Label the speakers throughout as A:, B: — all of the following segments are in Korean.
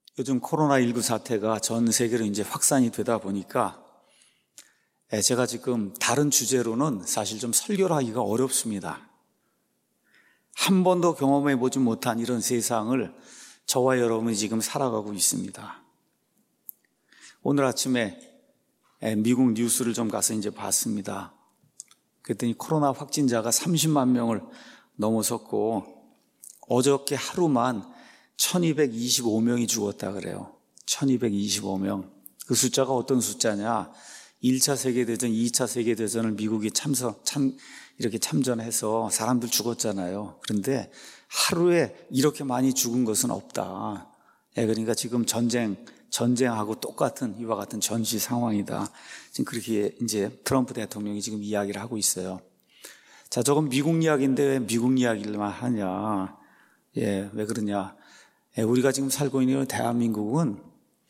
A: 요즘 코로나19 사태가 전 세계로 이제 확산이 되다 보니까 제가 지금 다른 주제로는 사실 좀 설교를 하기가 어렵습니다. 한 번도 경험해 보지 못한 이런 세상을 저와 여러분이 지금 살아가고 있습니다. 오늘 아침에 미국 뉴스를 좀 가서 이제 봤습니다. 그랬더니 코로나 확진자가 30만 명을 넘어섰고 어저께 하루만 1225명이 죽었다 그래요. 1225명. 그 숫자가 어떤 숫자냐? 1차 세계대전, 2차 세계대전을 미국이 이렇게 참전해서 사람들 죽었잖아요. 그런데 하루에 이렇게 많이 죽은 것은 없다. 그러니까 지금 전쟁하고 똑같은 이와 같은 전시 상황이다. 지금 그렇게 이제 트럼프 대통령이 지금 이야기를 하고 있어요. 자, 저건 미국 이야기인데 왜 미국 이야기만 하냐? 왜 그러냐? 우리가 지금 살고 있는 대한민국은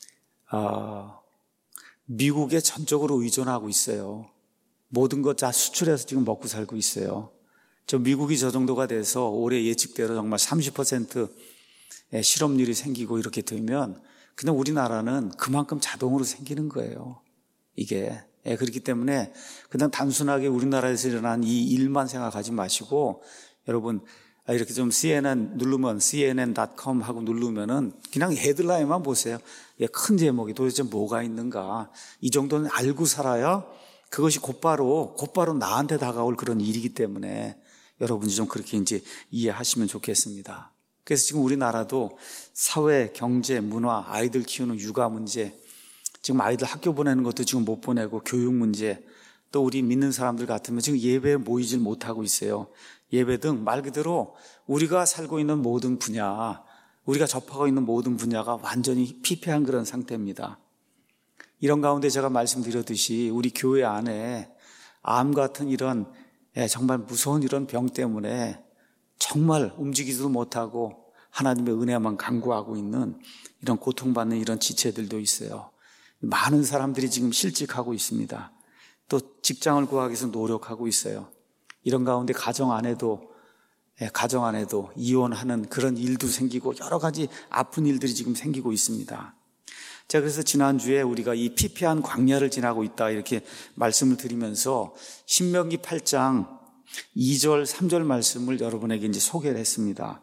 A: 미국에 전적으로 의존하고 있어요. 모든 것 다 수출해서 지금 먹고 살고 있어요. 미국이 저 정도가 돼서 올해 예측대로 정말 30% 실업률이 생기고 이렇게 되면 그냥 우리나라는 그만큼 자동으로 생기는 거예요. 이게. 그렇기 때문에 그냥 단순하게 우리나라에서 일어난 이 일만 생각하지 마시고 여러분 이렇게 좀 CNN 누르면 CNN.com 하고 누르면은 그냥 헤드라인만 보세요. 큰 제목이 도대체 뭐가 있는가. 이 정도는 알고 살아야 그것이 곧바로 나한테 다가올 그런 일이기 때문에 여러분이 좀 그렇게 이제 이해하시면 좋겠습니다. 그래서 지금 우리나라도 사회, 경제, 문화, 아이들 키우는 육아 문제, 지금 아이들 학교 보내는 것도 지금 못 보내고 교육 문제, 또 우리 믿는 사람들 같으면 지금 예배에 모이질 못하고 있어요. 예배 등 말 그대로 우리가 살고 있는 모든 분야, 우리가 접하고 있는 모든 분야가 완전히 피폐한 그런 상태입니다. 이런 가운데 제가 말씀드렸듯이 우리 교회 안에 암 같은 이런 정말 무서운 이런 병 때문에 정말 움직이지도 못하고 하나님의 은혜만 간구하고 있는 이런 고통받는 이런 지체들도 있어요. 많은 사람들이 지금 실직하고 있습니다. 또 직장을 구하기 위해서 노력하고 있어요. 이런 가운데 가정 안에도 이혼하는 그런 일도 생기고 여러 가지 아픈 일들이 지금 생기고 있습니다. 자, 그래서 지난주에 우리가 이 피폐한 광야를 지나고 있다 이렇게 말씀을 드리면서 신명기 8장 2절, 3절 말씀을 여러분에게 이제 소개를 했습니다.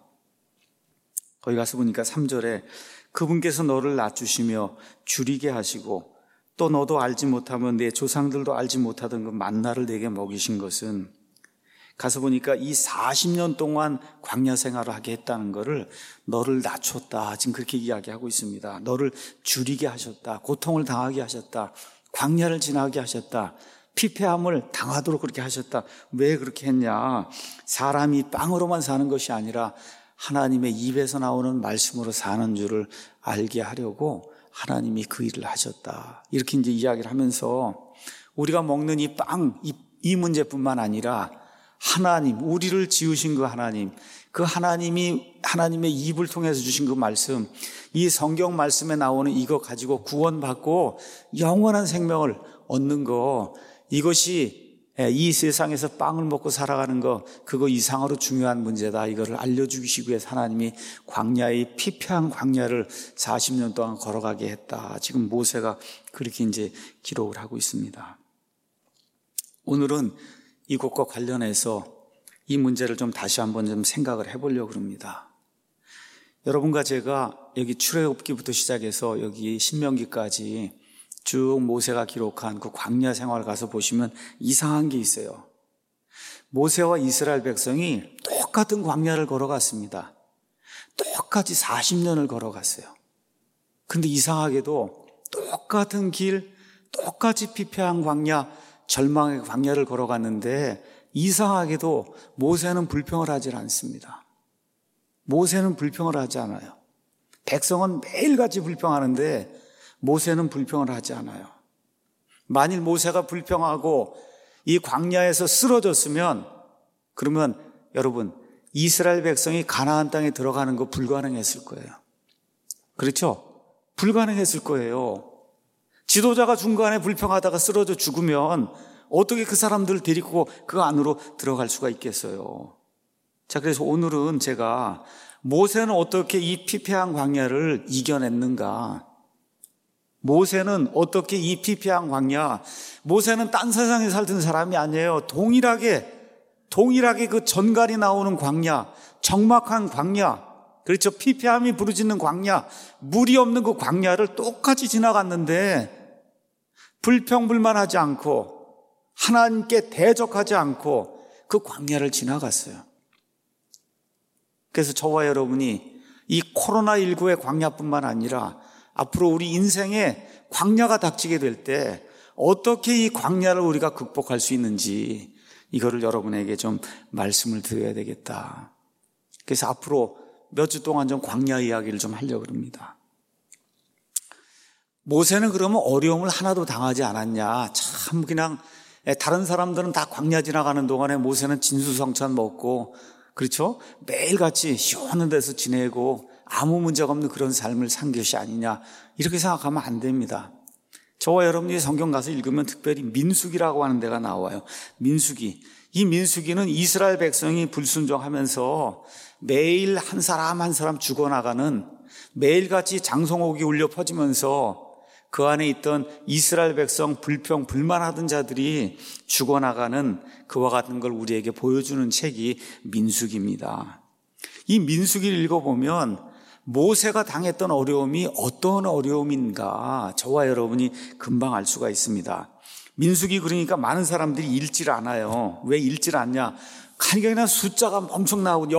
A: 거기 가서 보니까 3절에 그분께서 너를 낮추시며 줄이게 하시고 또 너도 알지 못하면 내 조상들도 알지 못하던 그 만나를 내게 먹이신 것은 가서 보니까 이 40년 동안 광야 생활을 하게 했다는 것을 너를 낮췄다. 지금 그렇게 이야기하고 있습니다. 너를 줄이게 하셨다. 고통을 당하게 하셨다. 광야를 지나게 하셨다. 피폐함을 당하도록 그렇게 하셨다. 왜 그렇게 했냐? 사람이 빵으로만 사는 것이 아니라 하나님의 입에서 나오는 말씀으로 사는 줄을 알게 하려고 하나님이 그 일을 하셨다. 이렇게 이제 이야기를 하면서 우리가 먹는 이 빵, 이 문제뿐만 아니라 하나님, 우리를 지으신 그 하나님, 그 하나님이 하나님의 입을 통해서 주신 그 말씀, 이 성경 말씀에 나오는 이거 가지고 구원받고 영원한 생명을 얻는 거, 이것이 이 세상에서 빵을 먹고 살아가는 거, 그거 이상으로 중요한 문제다. 이거를 알려주시기 위해서 하나님이 광야의 피폐한 광야를 40년 동안 걸어가게 했다. 지금 모세가 그렇게 이제 기록을 하고 있습니다. 오늘은 이것과 관련해서 이 문제를 좀 다시 한번 좀 생각을 해보려고 합니다. 여러분과 제가 여기 출애굽기부터 시작해서 여기 신명기까지 쭉 모세가 기록한 그 광야 생활 가서 보시면 이상한 게 있어요. 모세와 이스라엘 백성이 똑같은 광야를 걸어갔습니다. 똑같이 40년을 걸어갔어요. 근데 이상하게도 똑같은 길, 똑같이 피폐한 광야, 절망의 광야를 걸어갔는데 이상하게도 모세는 불평을 하지 않습니다. 모세는 불평을 하지 않아요. 백성은 매일같이 불평하는데 모세는 불평을 하지 않아요. 만일 모세가 불평하고 이 광야에서 쓰러졌으면 그러면 여러분 이스라엘 백성이 가나안 땅에 들어가는 거 불가능했을 거예요. 그렇죠? 불가능했을 거예요. 지도자가 중간에 불평하다가 쓰러져 죽으면 어떻게 그 사람들을 데리고 그 안으로 들어갈 수가 있겠어요. 자, 그래서 오늘은 제가 모세는 어떻게 이 피폐한 광야를 이겨냈는가? 모세는 어떻게 이 피폐한 광야, 모세는 딴 세상에 살던 사람이 아니에요. 동일하게 그 전갈이 나오는 광야, 적막한 광야, 그렇죠. 피폐함이 부르짖는 광야, 물이 없는 그 광야를 똑같이 지나갔는데 불평불만하지 않고 하나님께 대적하지 않고 그 광야를 지나갔어요. 그래서 저와 여러분이 이 코로나19의 광야뿐만 아니라 앞으로 우리 인생에 광야가 닥치게 될 때 어떻게 이 광야를 우리가 극복할 수 있는지 이거를 여러분에게 좀 말씀을 드려야 되겠다. 그래서 앞으로 몇 주 동안 좀 광야 이야기를 좀 하려고 합니다. 모세는 그러면 어려움을 하나도 당하지 않았냐? 참 그냥 다른 사람들은 다 광야 지나가는 동안에 모세는 진수성찬 먹고 그렇죠? 매일같이 시원한 데서 지내고 아무 문제가 없는 그런 삶을 산 것이 아니냐 이렇게 생각하면 안 됩니다. 저와 여러분이 성경 가서 읽으면 특별히 민수기라고 하는 데가 나와요. 민수기. 이 민수기는 이스라엘 백성이 불순종하면서 매일 한 사람 한 사람 죽어나가는 매일같이 장송옥이 울려 퍼지면서 그 안에 있던 이스라엘 백성 불평 불만하던 자들이 죽어나가는 그와 같은 걸 우리에게 보여주는 책이 민수기입니다. 이 민수기를 읽어보면 모세가 당했던 어려움이 어떤 어려움인가 저와 여러분이 금방 알 수가 있습니다. 민수기 그러니까 많은 사람들이 읽질 않아요. 왜 읽질 않냐? 그냥 숫자가 엄청 나오고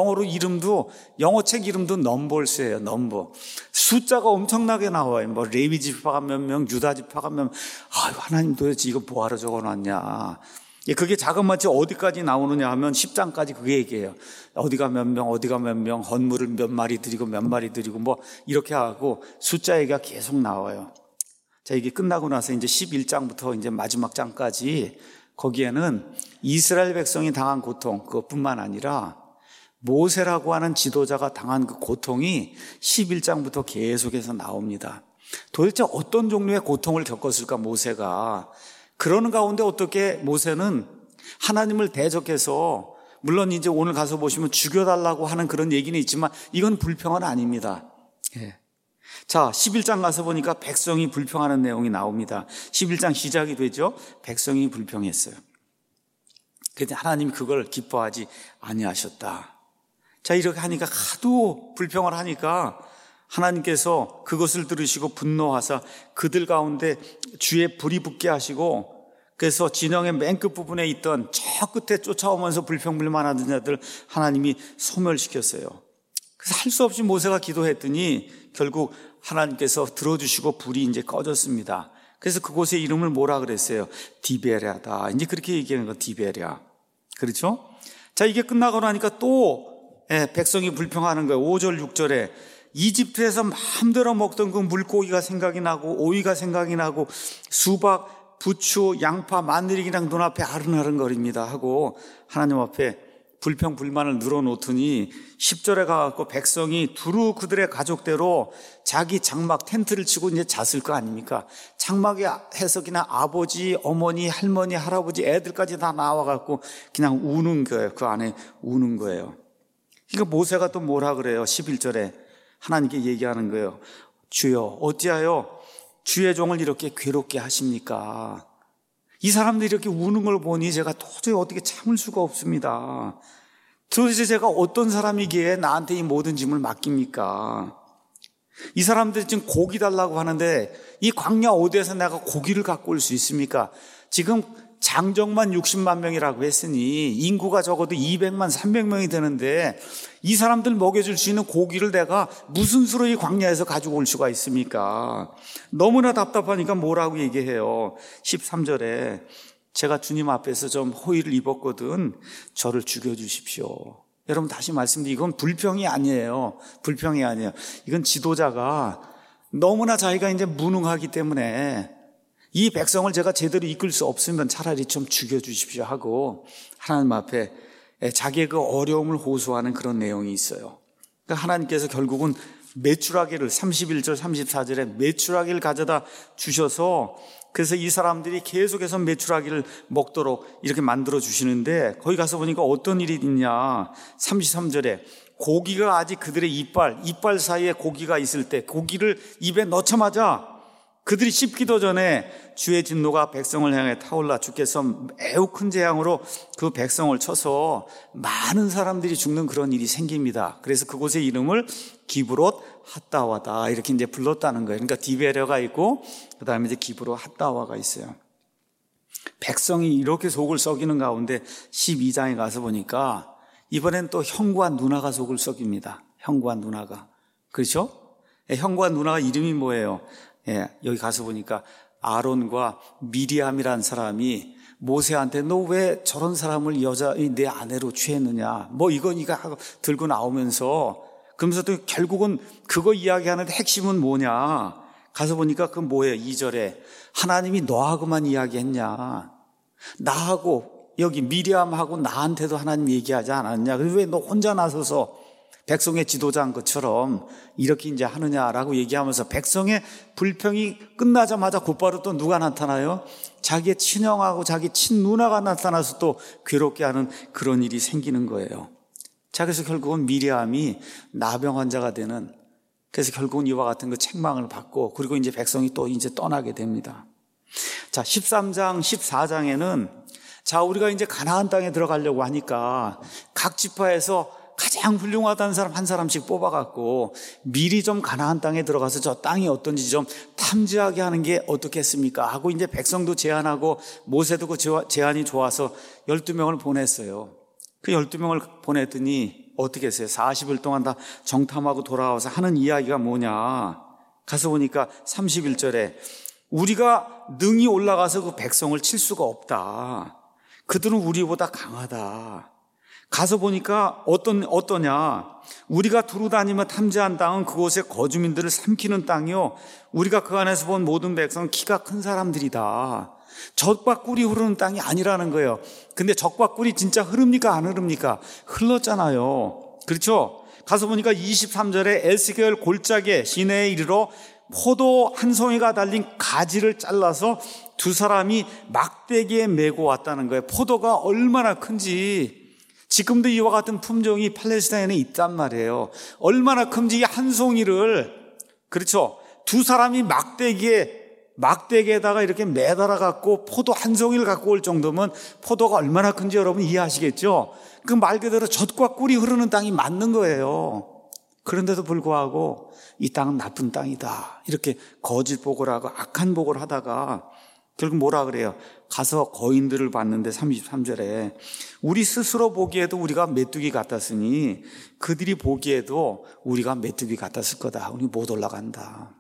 A: 영어책 이름도 넘버스예요. 넘버. 숫자가 엄청나게 나와요. 뭐 레위 지파가 몇 명, 유다 지파가 몇 명. 하나님 도대체 이거 뭐하러 적어놨냐? 그게 자그마치 어디까지 나오느냐 하면 10장까지 그게 얘기해요. 어디가 몇 명, 어디가 몇 명, 헌물을 몇 마리 드리고 몇 마리 드리고 뭐 이렇게 하고 숫자 얘기가 계속 나와요. 자, 이게 끝나고 나서 이제 11장부터 이제 마지막 장까지 거기에는 이스라엘 백성이 당한 고통, 그것뿐만 아니라 모세라고 하는 지도자가 당한 그 고통이 11장부터 계속해서 나옵니다. 도대체 어떤 종류의 고통을 겪었을까, 모세가. 그러는 가운데 어떻게 모세는 하나님을 대적해서, 물론 이제 오늘 가서 보시면 죽여달라고 하는 그런 얘기는 있지만 이건 불평은 아닙니다. 자, 11장 가서 보니까 백성이 불평하는 내용이 나옵니다. 11장 시작이 되죠. 백성이 불평했어요. 그런데 하나님이 그걸 기뻐하지 아니하셨다. 자, 이렇게 하니까 하도 불평을 하니까 하나님께서 그것을 들으시고 분노하사 그들 가운데 주의 불이 붙게 하시고, 그래서 진영의 맨 끝부분에 있던 저 끝에 쫓아오면서 불평불만하던 자들 하나님이 소멸시켰어요. 그래서 할 수 없이 모세가 기도했더니 결국 하나님께서 들어주시고 불이 이제 꺼졌습니다. 그래서 그곳의 이름을 뭐라 그랬어요? 디베랴다. 이제 그렇게 얘기하는 거, 디베랴. 그렇죠? 자, 이게 끝나고 나니까 또 백성이 불평하는 거예요. 5절, 6절에 이집트에서 마음대로 먹던 그 물고기가 생각이 나고 오이가 생각이 나고 수박, 부추, 양파, 마늘이 그냥 눈앞에 아른아른거립니다 하고 하나님 앞에 불평 불만을 늘어놓더니 10절에 가갖고 백성이 두루 그들의 가족대로 자기 장막 텐트를 치고 이제 잤을 거 아닙니까? 장막에 해서 그냥 아버지, 어머니, 할머니, 할아버지, 애들까지 다 나와갖고 그냥 우는 거예요. 그 안에 우는 거예요. 그러니까 모세가 또 뭐라 그래요? 11절에 하나님께 얘기하는 거예요. 주여, 어찌하여 주의 종을 이렇게 괴롭게 하십니까? 이 사람들이 이렇게 우는 걸 보니 제가 도저히 어떻게 참을 수가 없습니다. 도대체 제가 어떤 사람이기에 나한테 이 모든 짐을 맡깁니까? 이 사람들이 지금 고기 달라고 하는데 이 광야 어디에서 내가 고기를 갖고 올 수 있습니까? 지금 장정만 60만 명이라고 했으니 인구가 적어도 200만, 300명이 되는데 이 사람들 먹여줄 수 있는 고기를 내가 무슨 수로 이 광야에서 가지고 올 수가 있습니까? 너무나 답답하니까 뭐라고 얘기해요? 13절에 제가 주님 앞에서 좀 호의를 입었거든 저를 죽여주십시오. 여러분 다시 말씀드리면 이건 불평이 아니에요. 불평이 아니에요. 이건 지도자가 너무나 자기가 이제 무능하기 때문에 이 백성을 제가 제대로 이끌 수 없으면 차라리 좀 죽여주십시오 하고 하나님 앞에 자기의 그 어려움을 호소하는 그런 내용이 있어요. 그러니까 하나님께서 결국은 메추라기를 31절 34절에 메추라기를 가져다 주셔서 그래서 이 사람들이 계속해서 메추라기를 먹도록 이렇게 만들어 주시는데 거기 가서 보니까 어떤 일이 있냐. 33절에 고기가 아직 그들의 이빨 사이에 고기가 있을 때 고기를 입에 넣자마자 그들이 씹기도 전에 주의 진노가 백성을 향해 타올라 주께서 매우 큰 재앙으로 그 백성을 쳐서 많은 사람들이 죽는 그런 일이 생깁니다. 그래서 그곳의 이름을 기브롯 핫다와다 이렇게 이제 불렀다는 거예요. 그러니까 디베레가 있고 그다음에 이제 기브롯 핫다와가 있어요. 백성이 이렇게 속을 썩이는 가운데 12장에 가서 보니까 이번엔 또 형과 누나가 속을 썩입니다. 형과 누나가. 그렇죠? 형과 누나가 이름이 뭐예요? 여기 가서 보니까 아론과 미리암이라는 사람이 모세한테 너 왜 저런 사람을 내 아내로 취했느냐 뭐 이거 하고 들고 나오면서 그러면서 또 결국은 그거 이야기하는데 핵심은 뭐냐 가서 보니까 그 뭐예요? 2절에 하나님이 너하고만 이야기했냐 나하고 여기 미리암하고 나한테도 하나님 얘기하지 않았냐 왜 너 혼자 나서서 백성의 지도자인 것처럼 이렇게 이제 하느냐라고 얘기하면서 백성의 불평이 끝나자마자 곧바로 또 누가 나타나요? 자기의 친형하고 자기 친누나가 나타나서 또 괴롭게 하는 그런 일이 생기는 거예요. 자, 그래서 결국은 미리암이 나병 환자가 되는 그래서 결국은 이와 같은 그 책망을 받고 그리고 이제 백성이 또 이제 떠나게 됩니다. 자, 13장, 14장에는 자, 우리가 이제 가나안 땅에 들어가려고 하니까 각 지파에서 가장 훌륭하다는 사람 한 사람씩 뽑아갖고 미리 좀 가나안 땅에 들어가서 저 땅이 어떤지 좀 탐지하게 하는 게 어떻겠습니까? 하고 이제 백성도 제안하고 모세도 그 제안이 좋아서 12명을 보냈어요. 그 12명을 보냈더니 어떻게 했어요? 40일 동안 다 정탐하고 돌아와서 하는 이야기가 뭐냐? 가서 보니까 31절에 우리가 능히 올라가서 그 백성을 칠 수가 없다. 그들은 우리보다 강하다. 가서 보니까 어떠냐? 우리가 두루 다니며 탐지한 땅은 그곳의 거주민들을 삼키는 땅이요. 우리가 그 안에서 본 모든 백성은 키가 큰 사람들이다. 젖과 꿀이 흐르는 땅이 아니라는 거예요. 근데 젖과 꿀이 진짜 흐릅니까? 안 흐릅니까? 흘렀잖아요. 그렇죠? 가서 보니까 23절에 에스겔 골짜기에 시내에 이르러 포도 한 송이가 달린 가지를 잘라서 두 사람이 막대기에 메고 왔다는 거예요. 포도가 얼마나 큰지. 지금도 이와 같은 품종이 팔레스타인에 있단 말이에요. 얼마나 큰지 한 송이를 그렇죠. 두 사람이 막대기에다가 이렇게 매달아 갖고 포도 한 송이를 갖고 올 정도면 포도가 얼마나 큰지 여러분 이해하시겠죠? 그 말 그대로 젖과 꿀이 흐르는 땅이 맞는 거예요. 그런데도 불구하고 이 땅은 나쁜 땅이다. 이렇게 거짓 보고를 하고 악한 보고를 하다가 결국 뭐라 그래요? 가서 거인들을 봤는데 33절에 우리 스스로 보기에도 우리가 메뚜기 같았으니 그들이 보기에도 우리가 메뚜기 같았을 거다. 우리 못 올라간다.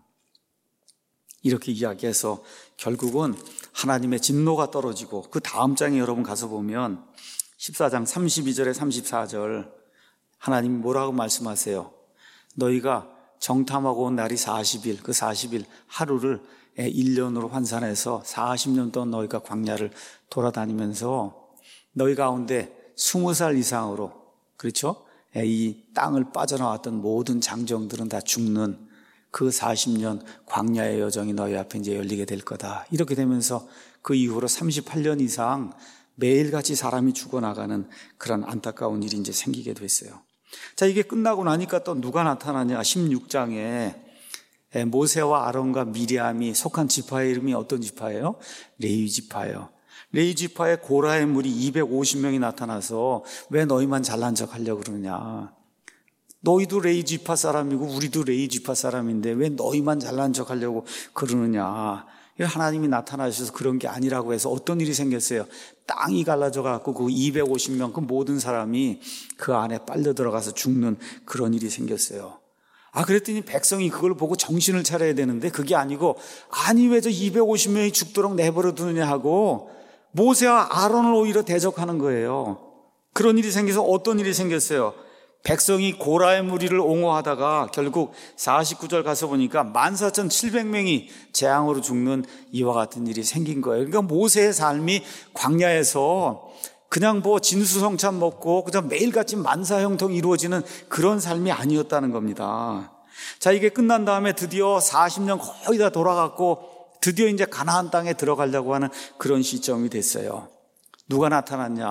A: 이렇게 이야기해서 결국은 하나님의 진노가 떨어지고 그 다음 장에 여러분 가서 보면 14장 32절에 34절 하나님이 뭐라고 말씀하세요? 너희가 정탐하고 온 날이 40일 그 40일 하루를 1년으로 환산해서 40년 동안 너희가 광야를 돌아다니면서 너희 가운데 20살 이상으로 그렇죠? 이 땅을 빠져나왔던 모든 장정들은 다 죽는 그 40년 광야의 여정이 너희 앞에 이제 열리게 될 거다. 이렇게 되면서 그 이후로 38년 이상 매일같이 사람이 죽어나가는 그런 안타까운 일이 이제 생기게 됐어요. 자, 이게 끝나고 나니까 또 누가 나타나냐? 16장에 모세와 아론과 미리암이 속한 지파의 이름이 어떤 지파예요? 레위 지파예요. 레위 지파에 고라의 무리 250명이 나타나서 왜 너희만 잘난 척 하려고 그러냐? 너희도 레위 지파 사람이고 우리도 레위 지파 사람인데 왜 너희만 잘난 척 하려고 그러느냐? 하나님이 나타나셔서 그런 게 아니라고 해서 어떤 일이 생겼어요? 땅이 갈라져 갖고 그 250명 그 모든 사람이 그 안에 빨려 들어가서 죽는 그런 일이 생겼어요. 그랬더니 백성이 그걸 보고 정신을 차려야 되는데 그게 아니고 아니 왜 저 250명이 죽도록 내버려 두느냐 하고 모세와 아론을 오히려 대적하는 거예요. 그런 일이 생겨서 어떤 일이 생겼어요? 백성이 고라의 무리를 옹호하다가 결국 49절 가서 보니까 14,700명이 재앙으로 죽는 이와 같은 일이 생긴 거예요. 그러니까 모세의 삶이 광야에서 그냥 진수성찬 먹고 그냥 매일같이 만사형통 이루어지는 그런 삶이 아니었다는 겁니다. 자, 이게 끝난 다음에 드디어 40년 거의 다 돌아갔고 드디어 이제 가나안 땅에 들어가려고 하는 그런 시점이 됐어요. 누가 나타났냐?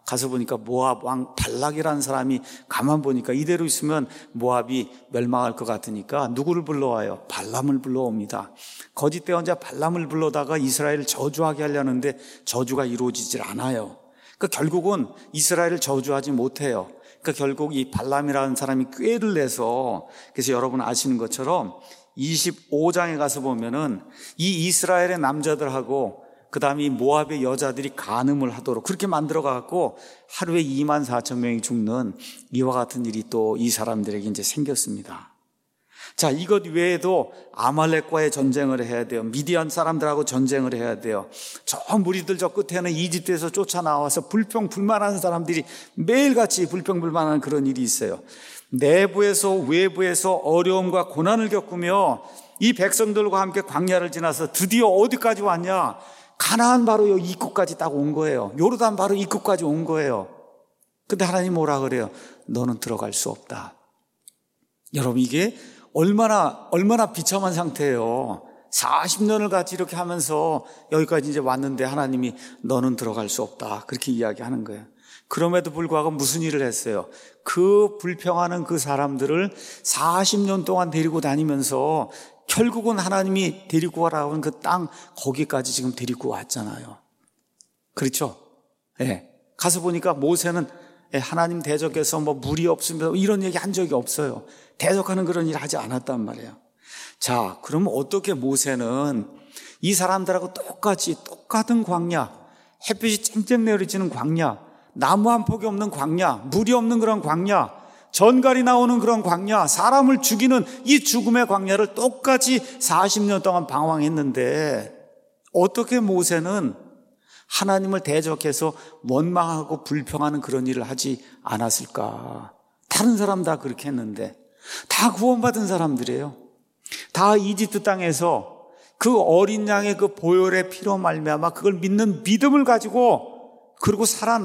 A: 가서 보니까 모압 왕 발락이라는 사람이 가만 보니까 이대로 있으면 모압이 멸망할 것 같으니까 누구를 불러와요? 발람을 불러옵니다. 거짓 대언자 발람을 불러다가 이스라엘을 저주하게 하려는데 저주가 이루어지질 않아요. 그러니까 결국은 이스라엘을 저주하지 못해요. 그러니까 결국 이 발람이라는 사람이 꾀를 내서, 그래서 여러분 아시는 것처럼 25장에 가서 보면은 이 이스라엘의 남자들하고 그 다음에 이 모압의 여자들이 간음을 하도록 그렇게 만들어가고 하루에 24,000명이 죽는 이와 같은 일이 또 이 사람들에게 이제 생겼습니다. 자, 이것 외에도 아말렉과의 전쟁을 해야 돼요. 미디안 사람들하고 전쟁을 해야 돼요. 저 무리들 저 끝에는 이집트에서 쫓아나와서 불평불만하는 사람들이 매일같이 불평불만하는 그런 일이 있어요. 내부에서 외부에서 어려움과 고난을 겪으며 이 백성들과 함께 광야를 지나서 드디어 어디까지 왔냐? 가나안 바로 여기 입구까지 딱 온 거예요. 요르단 바로 입구까지 온 거예요. 근데 하나님 뭐라 그래요? 너는 들어갈 수 없다. 여러분, 이게 얼마나 비참한 상태예요. 40년을 같이 이렇게 하면서 여기까지 이제 왔는데 하나님이 너는 들어갈 수 없다. 그렇게 이야기하는 거예요. 그럼에도 불구하고 무슨 일을 했어요? 그 불평하는 그 사람들을 40년 동안 데리고 다니면서 결국은 하나님이 데리고 가라고 하는 그 땅 거기까지 지금 데리고 왔잖아요. 그렇죠? 예. 가서 보니까 모세는 하나님 대적해서 뭐 물이 없으면 이런 얘기 한 적이 없어요. 대적하는 그런 일을 하지 않았단 말이에요. 자, 그러면 어떻게 모세는 이 사람들하고 똑같은 광야, 햇빛이 쨍쨍 내리쬐는 광야, 나무 한 폭이 없는 광야, 물이 없는 그런 광야, 전갈이 나오는 그런 광야, 사람을 죽이는 이 죽음의 광야를 똑같이 40년 동안 방황했는데 어떻게 모세는 하나님을 대적해서 원망하고 불평하는 그런 일을 하지 않았을까? 다른 사람 다 그렇게 했는데 다 구원받은 사람들이에요. 다 이집트 땅에서 그 어린 양의 그 보혈의 피로 말미암아 그걸 믿는 믿음을 가지고 그리고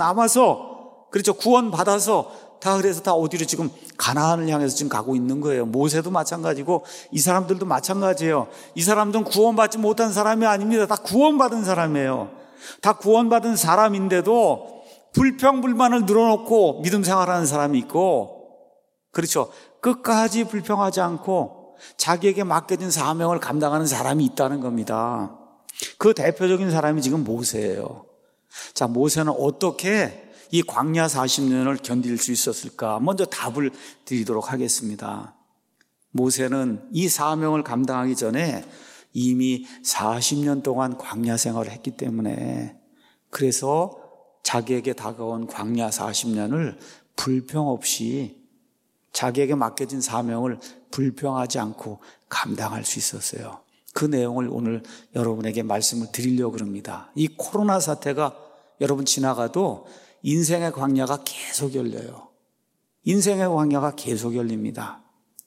A: 살아남아서 그렇죠. 구원받아서 다 그래서 다 어디로 지금 가나안을 향해서 지금 가고 있는 거예요. 모세도 마찬가지고 이 사람들도 마찬가지예요. 이 사람들은 구원받지 못한 사람이 아닙니다. 다 구원받은 사람이에요. 다 구원받은 사람인데도 불평불만을 늘어놓고 믿음 생활하는 사람이 있고 그렇죠. 끝까지 불평하지 않고 자기에게 맡겨진 사명을 감당하는 사람이 있다는 겁니다. 그 대표적인 사람이 지금 모세예요. 자, 모세는 어떻게 이 광야 40년을 견딜 수 있었을까? 먼저 답을 드리도록 하겠습니다. 모세는 이 사명을 감당하기 전에 이미 40년 동안 광야 생활을 했기 때문에 그래서 자기에게 다가온 광야 40년을 불평 없이 자기에게 맡겨진 사명을 불평하지 않고 감당할 수 있었어요. 그 내용을 오늘 여러분에게 말씀을 드리려고 합니다. 이 코로나 사태가 여러분 지나가도 인생의 광야가 계속 열려요. 인생의 광야가 계속 열립니다.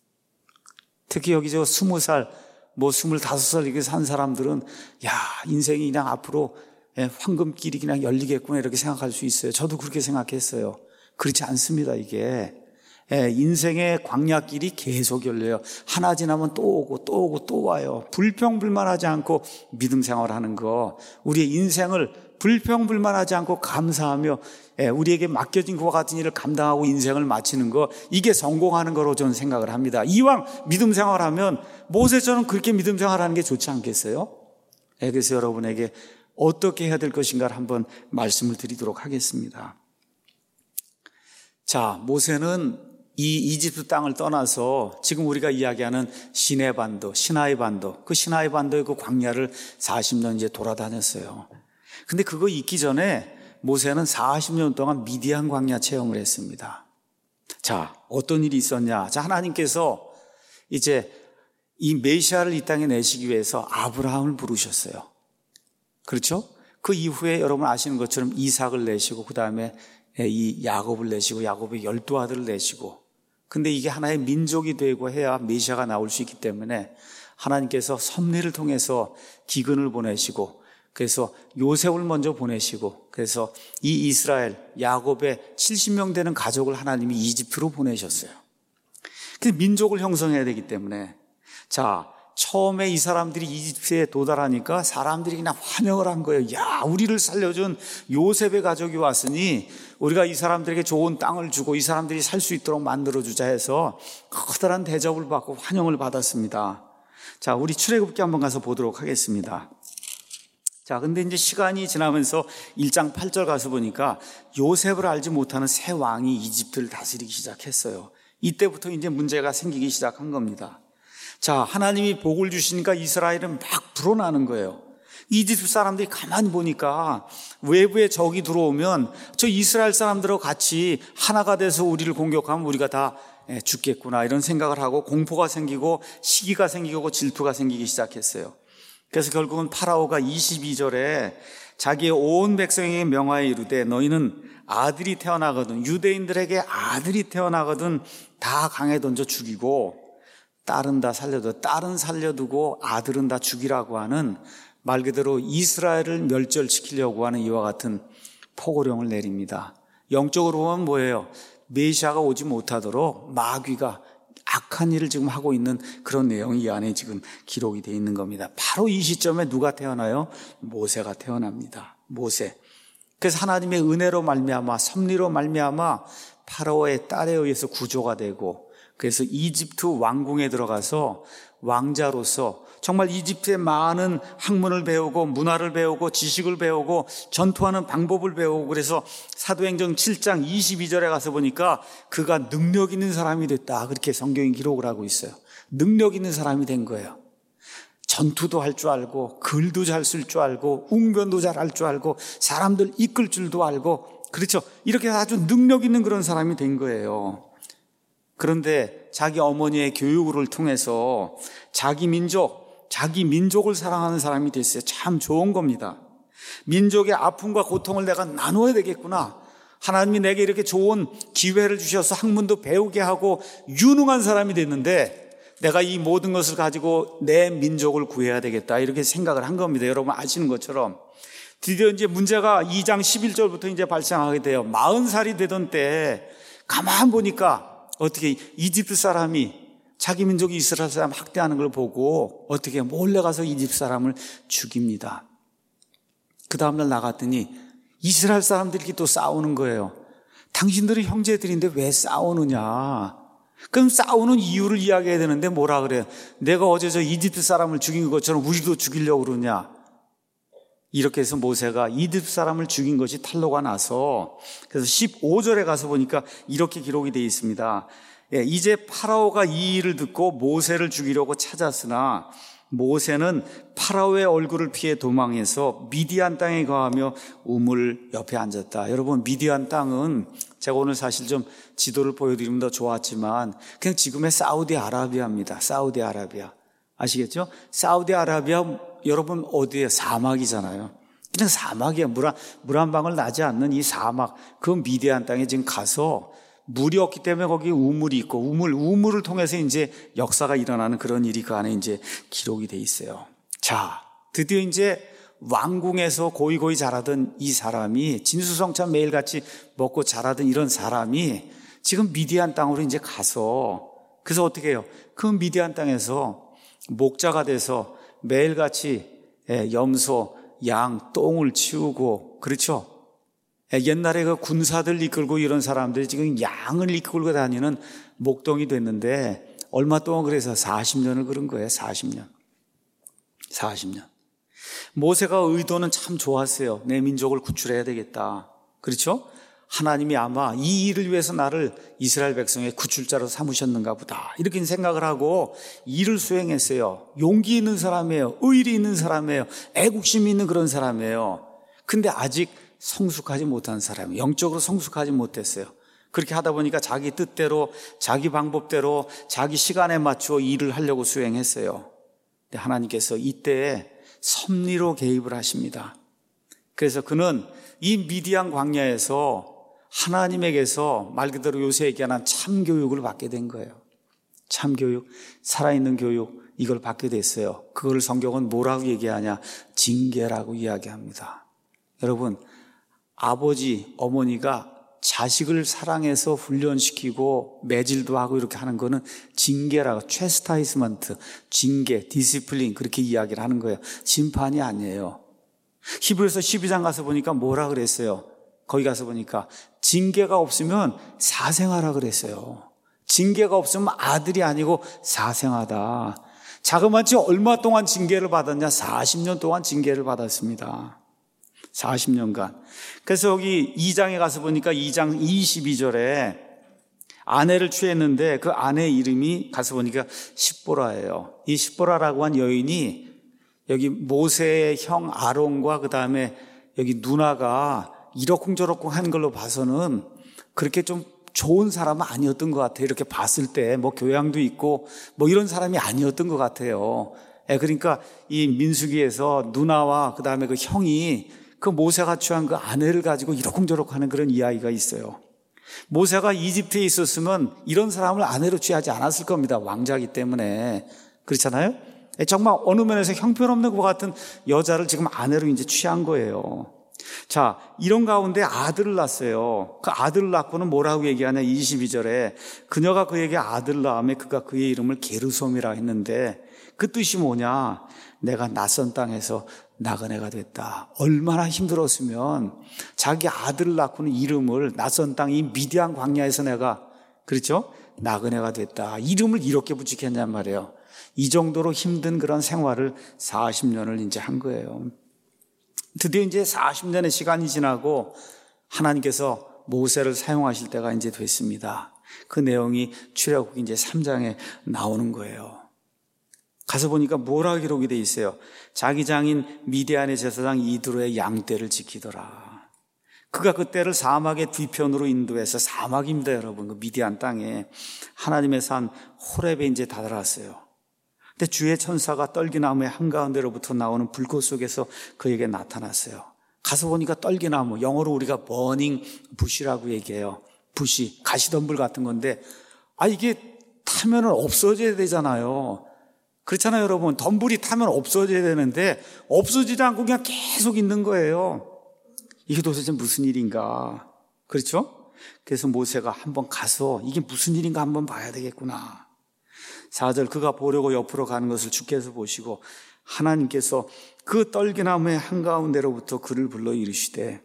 A: 특히 여기 20살, 25살 이렇게 산 사람들은 야, 인생이 그냥 앞으로 황금길이 그냥 열리겠구나 이렇게 생각할 수 있어요. 저도 그렇게 생각했어요. 그렇지 않습니다, 이게. 인생의 광야길이 계속 열려요. 하나 지나면 또 오고 또 오고 또 와요. 불평불만하지 않고 믿음 생활하는 거, 우리의 인생을 불평불만하지 않고 감사하며 우리에게 맡겨진 그와 같은 일을 감당하고 인생을 마치는 거, 이게 성공하는 거로 저는 생각을 합니다. 이왕 믿음 생활하면 모세처럼 그렇게 믿음 생활하는 게 좋지 않겠어요? 그래서 여러분에게 어떻게 해야 될 것인가를 한번 말씀을 드리도록 하겠습니다. 자, 모세는 이 이집트 땅을 떠나서 지금 우리가 이야기하는 시나이 반도, 그 시나이 반도의 그 광야를 40년 이제 돌아다녔어요. 근데 그거 있기 전에 모세는 40년 동안 미디안 광야 체험을 했습니다. 자, 어떤 일이 있었냐? 자, 하나님께서 이제 이 메시아를 이 땅에 내시기 위해서 아브라함을 부르셨어요. 그렇죠? 그 이후에 여러분 아시는 것처럼 이삭을 내시고 그 다음에 이 야곱을 내시고 야곱의 12아들을 내시고, 근데 이게 하나의 민족이 되고 해야 메시아가 나올 수 있기 때문에 하나님께서 섭리를 통해서 기근을 보내시고 그래서 요셉을 먼저 보내시고 그래서 이 이스라엘 야곱의 70명 되는 가족을 하나님이 이집트로 보내셨어요. 근데 민족을 형성해야 되기 때문에 자, 처음에 이 사람들이 이집트에 도달하니까 사람들이 그냥 환영을 한 거예요. 야, 우리를 살려준 요셉의 가족이 왔으니 우리가 이 사람들에게 좋은 땅을 주고 이 사람들이 살 수 있도록 만들어주자 해서 커다란 대접을 받고 환영을 받았습니다. 자, 우리 출애굽기 한번 가서 보도록 하겠습니다. 자, 근데 이제 시간이 지나면서 1장 8절 가서 보니까 요셉을 알지 못하는 새 왕이 이집트를 다스리기 시작했어요. 이때부터 이제 문제가 생기기 시작한 겁니다. 자, 하나님이 복을 주시니까 이스라엘은 막 불어나는 거예요. 이집트 사람들이 가만히 보니까 외부에 적이 들어오면 저 이스라엘 사람들하고 같이 하나가 돼서 우리를 공격하면 우리가 다 죽겠구나 이런 생각을 하고 공포가 생기고 시기가 생기고 질투가 생기기 시작했어요. 그래서 결국은 파라오가 22절에 자기의 온 백성에게 명하여 이르되 너희는 아들이 태어나거든 유대인들에게 아들이 태어나거든 다 강에 던져 죽이고 딸은 다 살려두고 딸은 살려두고 아들은 다 죽이라고 하는 말 그대로 이스라엘을 멸절시키려고 하는 이와 같은 포고령을 내립니다. 영적으로 보면 뭐예요? 메시아가 오지 못하도록 마귀가 악한 일을 지금 하고 있는 그런 내용이 이 안에 지금 기록이 되어 있는 겁니다. 바로 이 시점에 누가 태어나요? 모세가 태어납니다. 모세. 그래서 하나님의 은혜로 말미암아 섭리로 말미암아 파라오의 딸에 의해서 구조가 되고 그래서 이집트 왕궁에 들어가서 왕자로서 정말 이집트의 많은 학문을 배우고 문화를 배우고 지식을 배우고 전투하는 방법을 배우고 그래서 사도행전 7장 22절에 가서 보니까 그가 능력 있는 사람이 됐다. 그렇게 성경이 기록을 하고 있어요. 능력 있는 사람이 된 거예요. 전투도 할 줄 알고 글도 잘 쓸 줄 알고 웅변도 잘 할 줄 알고 사람들 이끌 줄도 알고 그렇죠. 이렇게 아주 능력 있는 그런 사람이 된 거예요. 그런데 자기 어머니의 교육을 통해서 자기 민족을 사랑하는 사람이 됐어요. 참 좋은 겁니다. 민족의 아픔과 고통을 내가 나눠야 되겠구나. 하나님이 내게 이렇게 좋은 기회를 주셔서 학문도 배우게 하고 유능한 사람이 됐는데 내가 이 모든 것을 가지고 내 민족을 구해야 되겠다. 이렇게 생각을 한 겁니다. 여러분 아시는 것처럼. 드디어 이제 문제가 2장 11절부터 이제 발생하게 돼요. 40살이 되던 때 가만 보니까 어떻게 이집트 사람이 자기 민족이 이스라엘 사람 학대하는 걸 보고 어떻게 몰래 가서 이집트 사람을 죽입니다. 그 다음날 나갔더니 이스라엘 사람들끼리 또 싸우는 거예요. 당신들은 형제들인데 왜 싸우느냐. 그럼 싸우는 이유를 이야기해야 되는데 뭐라 그래요? 내가 어제 저 이집트 사람을 죽인 것처럼 우리도 죽이려고 그러냐. 이렇게 해서 모세가 이집트 사람을 죽인 것이 탄로가 나서 그래서 15절에 가서 보니까 이렇게 기록이 되어 있습니다. 이제 파라오가 이 일을 듣고 모세를 죽이려고 찾았으나 모세는 파라오의 얼굴을 피해 도망해서 미디안 땅에 거하며 우물 옆에 앉았다. 여러분 미디안 땅은 제가 오늘 사실 좀 지도를 보여드리면 더 좋았지만 그냥 지금의 사우디아라비아입니다. 사우디아라비아 아시겠죠? 사우디아라비아 여러분 어디에 사막이잖아요. 그냥 사막이에요. 물 한 방울 나지 않는 이 사막. 그 미디안 땅에 지금 가서 물이 없기 때문에 거기 우물이 있고 우물을 통해서 이제 역사가 일어나는 그런 일이 그 안에 이제 기록이 돼 있어요. 자, 드디어 이제 왕궁에서 고이고이 자라던 이 사람이 진수성찬 매일같이 먹고 자라던 이런 사람이 지금 미디안 땅으로 이제 가서 그래서 어떻게 해요? 그 미디안 땅에서 목자가 돼서 매일같이 염소, 양, 똥을 치우고 그렇죠? 옛날에 그 군사들 이끌고 이런 사람들이 지금 양을 이끌고 다니는 목동이 됐는데 얼마 동안 그래서 40년을 그런 거예요. 40년. 모세가 의도는 참 좋았어요. 내 민족을 구출해야 되겠다. 그렇죠? 하나님이 아마 이 일을 위해서 나를 이스라엘 백성의 구출자로 삼으셨는가 보다 이렇게 생각을 하고 일을 수행했어요. 용기 있는 사람이에요. 의리 있는 사람이에요. 애국심이 있는 그런 사람이에요. 근데 아직 성숙하지 못한 사람이에요. 영적으로 성숙하지 못했어요. 그렇게 하다 보니까 자기 뜻대로 자기 방법대로 자기 시간에 맞추어 일을 하려고 수행했어요. 근데 하나님께서 이때에 섭리로 개입을 하십니다. 그래서 그는 이 미디안 광야에서 하나님에게서 말 그대로 요새 얘기하는 참교육을 받게 된 거예요. 참교육, 살아있는 교육 이걸 받게 됐어요. 그걸 성경은 뭐라고 얘기하냐? 징계라고 이야기합니다. 여러분 아버지, 어머니가 자식을 사랑해서 훈련시키고 매질도 하고 이렇게 하는 거는 징계라고, 체스타이스먼트, 징계, 디시플린 그렇게 이야기를 하는 거예요. 심판이 아니에요. 히브리서 12장 가서 보니까 뭐라 그랬어요? 거기 가서 보니까 징계가 없으면 사생아라 그랬어요. 징계가 없으면 아들이 아니고 사생아다. 자그마치 얼마 동안 징계를 받았냐? 40년 동안 징계를 받았습니다. 40년간. 그래서 여기 2장에 가서 보니까 2장 22절에 아내를 취했는데 그 아내 이름이 가서 보니까 십보라예요. 이 십보라라고 한 여인이 여기 모세의 형 아론과 그 다음에 여기 누나가 이러쿵저러쿵 하는 걸로 봐서는 그렇게 좀 좋은 사람은 아니었던 것 같아요. 이렇게 봤을 때 뭐 교양도 있고 뭐 이런 사람이 아니었던 것 같아요. 그러니까 이 민수기에서 누나와 그 다음에 그 형이 그 모세가 취한 그 아내를 가지고 이러쿵저러쿵 하는 그런 이야기가 있어요. 모세가 이집트에 있었으면 이런 사람을 아내로 취하지 않았을 겁니다. 왕자이기 때문에. 그렇잖아요? 정말 어느 면에서 형편없는 것 같은 여자를 지금 아내로 이제 취한 거예요. 자, 이런 가운데 아들을 낳았어요. 그 아들을 낳고는 뭐라고 얘기하냐? 22절에 그녀가 그에게 아들을 낳으며 그가 그의 이름을 게르솜이라 했는데 그 뜻이 뭐냐? 내가 낯선 땅에서 나그네가 됐다. 얼마나 힘들었으면 자기 아들을 낳고는 이름을 낯선 땅 이 미디안 광야에서 내가 그렇죠? 나그네가 됐다. 이름을 이렇게 붙이겠냔 말이에요. 이 정도로 힘든 그런 생활을 40년을 이제 한 거예요. 드디어 이제 40년의 시간이 지나고 하나님께서 모세를 사용하실 때가 이제 됐습니다. 그 내용이 출애굽기 이제 3장에 나오는 거예요. 가서 보니까 뭐라 기록이 돼 있어요? 자기 장인 미디안의 제사장 이드로의 양떼를 지키더라. 그가 그 떼를 사막의 뒤편으로 인도해서, 사막입니다 여러분, 그 미디안 땅에 하나님의 산 호렙에 이제 다다랐어요. 근데 주의 천사가 떨기나무의 한가운데로부터 나오는 불꽃 속에서 그에게 나타났어요. 가서 보니까 떨기나무, 영어로 우리가 버닝 부시라고 얘기해요. 부시, 가시덤불 같은 건데, 이게 타면은 없어져야 되잖아요. 그렇잖아요 여러분. 덤불이 타면 없어져야 되는데 없어지지 않고 그냥 계속 있는 거예요. 이게 도대체 무슨 일인가? 그렇죠? 그래서 모세가 한번 가서 이게 무슨 일인가 한번 봐야 되겠구나. 4절, 그가 보려고 옆으로 가는 것을 주께서 보시고 하나님께서 그 떨기나무의 한가운데로부터 그를 불러 이르시되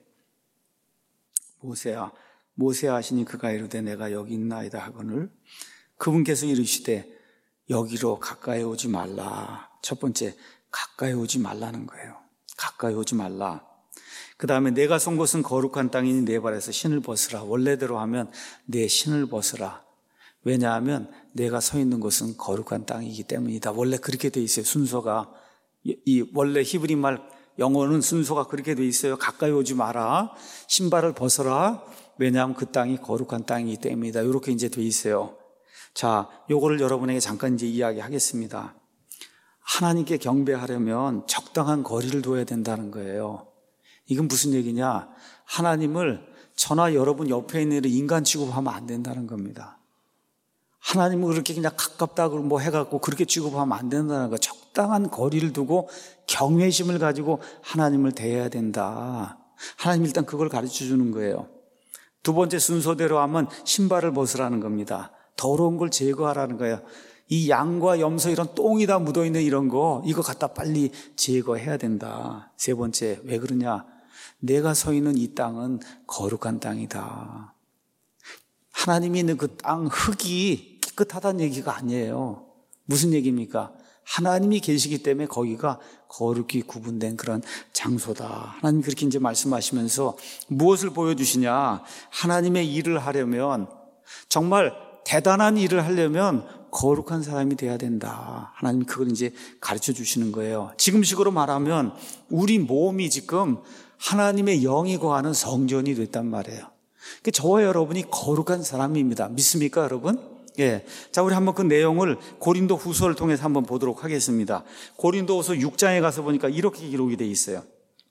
A: 모세야, 모세야 하시니 그가 이르되 내가 여기 있나이다 하거늘 그분께서 이르시되 여기로 가까이 오지 말라. 첫 번째, 가까이 오지 말라는 거예요. 가까이 오지 말라. 그 다음에 내가 선 곳은 거룩한 땅이니 내 발에서 신을 벗으라. 원래대로 하면 내 신을 벗으라. 왜냐하면 내가 서 있는 곳은 거룩한 땅이기 때문이다. 원래 그렇게 돼 있어요. 순서가. 원래 히브리 말 영어는 순서가 그렇게 돼 있어요. 가까이 오지 마라. 신발을 벗어라. 왜냐하면 그 땅이 거룩한 땅이기 때문이다. 이렇게 이제 돼 있어요. 자, 요거를 여러분에게 잠깐 이제 이야기하겠습니다. 하나님께 경배하려면 적당한 거리를 둬야 된다는 거예요. 이건 무슨 얘기냐? 하나님을 저나 여러분 옆에 있는 인간 취급하면 안 된다는 겁니다. 하나님은 그렇게 그냥 가깝다고 뭐 해갖고 그렇게 취급하면 안 된다는 거. 적당한 거리를 두고 경외심을 가지고 하나님을 대해야 된다. 하나님 일단 그걸 가르쳐 주는 거예요. 두 번째 순서대로 하면 신발을 벗으라는 겁니다. 더러운 걸 제거하라는 거예요. 이 양과 염소 이런 똥이 다 묻어있는 이런 거 이거 갖다 빨리 제거해야 된다. 세 번째, 왜 그러냐? 내가 서 있는 이 땅은 거룩한 땅이다. 하나님이 있는 그 땅 흙이 깨끗하다는 얘기가 아니에요. 무슨 얘기입니까? 하나님이 계시기 때문에 거기가 거룩히 구분된 그런 장소다. 하나님 그렇게 이제 말씀하시면서 무엇을 보여주시냐? 하나님의 일을 하려면, 정말 대단한 일을 하려면 거룩한 사람이 돼야 된다. 하나님이 그걸 이제 가르쳐 주시는 거예요. 지금식으로 말하면 우리 몸이 지금 하나님의 영이 거하는 성전이 됐단 말이에요. 저와 여러분이 거룩한 사람입니다. 믿습니까, 여러분? 예. 자, 우리 한번 그 내용을 고린도 후서를 통해서 한번 보도록 하겠습니다. 고린도 후서 6장에 가서 보니까 이렇게 기록이 되어 있어요.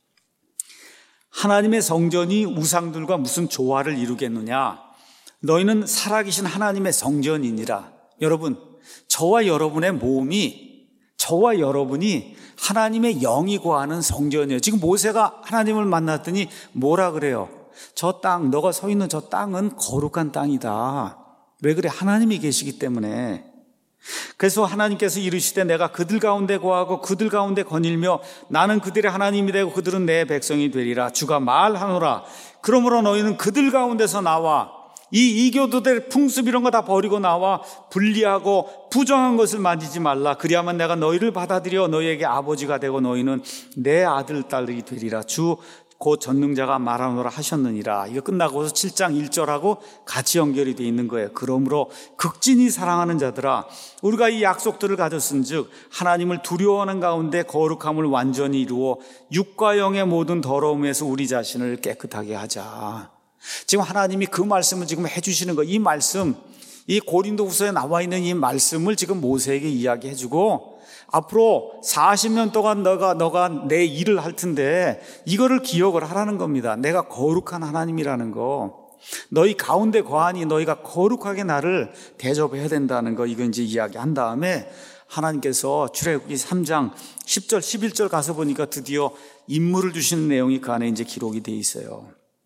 A: 하나님의 성전이 우상들과 무슨 조화를 이루겠느냐? 너희는 살아계신 하나님의 성전이니라. 여러분, 저와 여러분의 몸이, 저와 여러분이 하나님의 영이 거하는 성전이에요. 지금 모세가 하나님을 만났더니 뭐라 그래요? 저 땅, 너가 서 있는 저 땅은 거룩한 땅이다. 왜 그래? 하나님이 계시기 때문에. 그래서 하나님께서 이르시되 내가 그들 가운데 거하고 그들 가운데 거닐며 나는 그들의 하나님이 되고 그들은 내 백성이 되리라. 주가 말하노라. 그러므로 너희는 그들 가운데서 나와 이 이교도들 풍습 이런 거 다 버리고 나와 불리하고 부정한 것을 만지지 말라. 그리하면 내가 너희를 받아들여 너희에게 아버지가 되고 너희는 내 아들 딸이 되리라. 주 곧 전능자가 말하노라 하셨느니라. 이거 끝나고서 7장 1절하고 같이 연결이 되어 있는 거예요. 그러므로 극진히 사랑하는 자들아, 우리가 이 약속들을 가졌은즉 하나님을 두려워하는 가운데 거룩함을 완전히 이루어 육과 영의 모든 더러움에서 우리 자신을 깨끗하게 하자. 지금 하나님이 그 말씀을 지금 해주시는 거예요. 이 말씀, 이 고린도후서에 나와 있는 이 말씀을 지금 모세에게 이야기해주고 앞으로 40년 동안 너가 내 일을 할 텐데 이거를 기억을 하라는 겁니다. 내가 거룩한 하나님이라는 거. 너희 가운데 거하니 너희가 거룩하게 나를 대접해야 된다는 거. 이거 이제 이야기한 다음에 하나님께서 출애굽기 3장 10절 11절 가서 보니까 드디어 임무를 주시는 내용이 그 안에 이제 기록이 돼 있어요.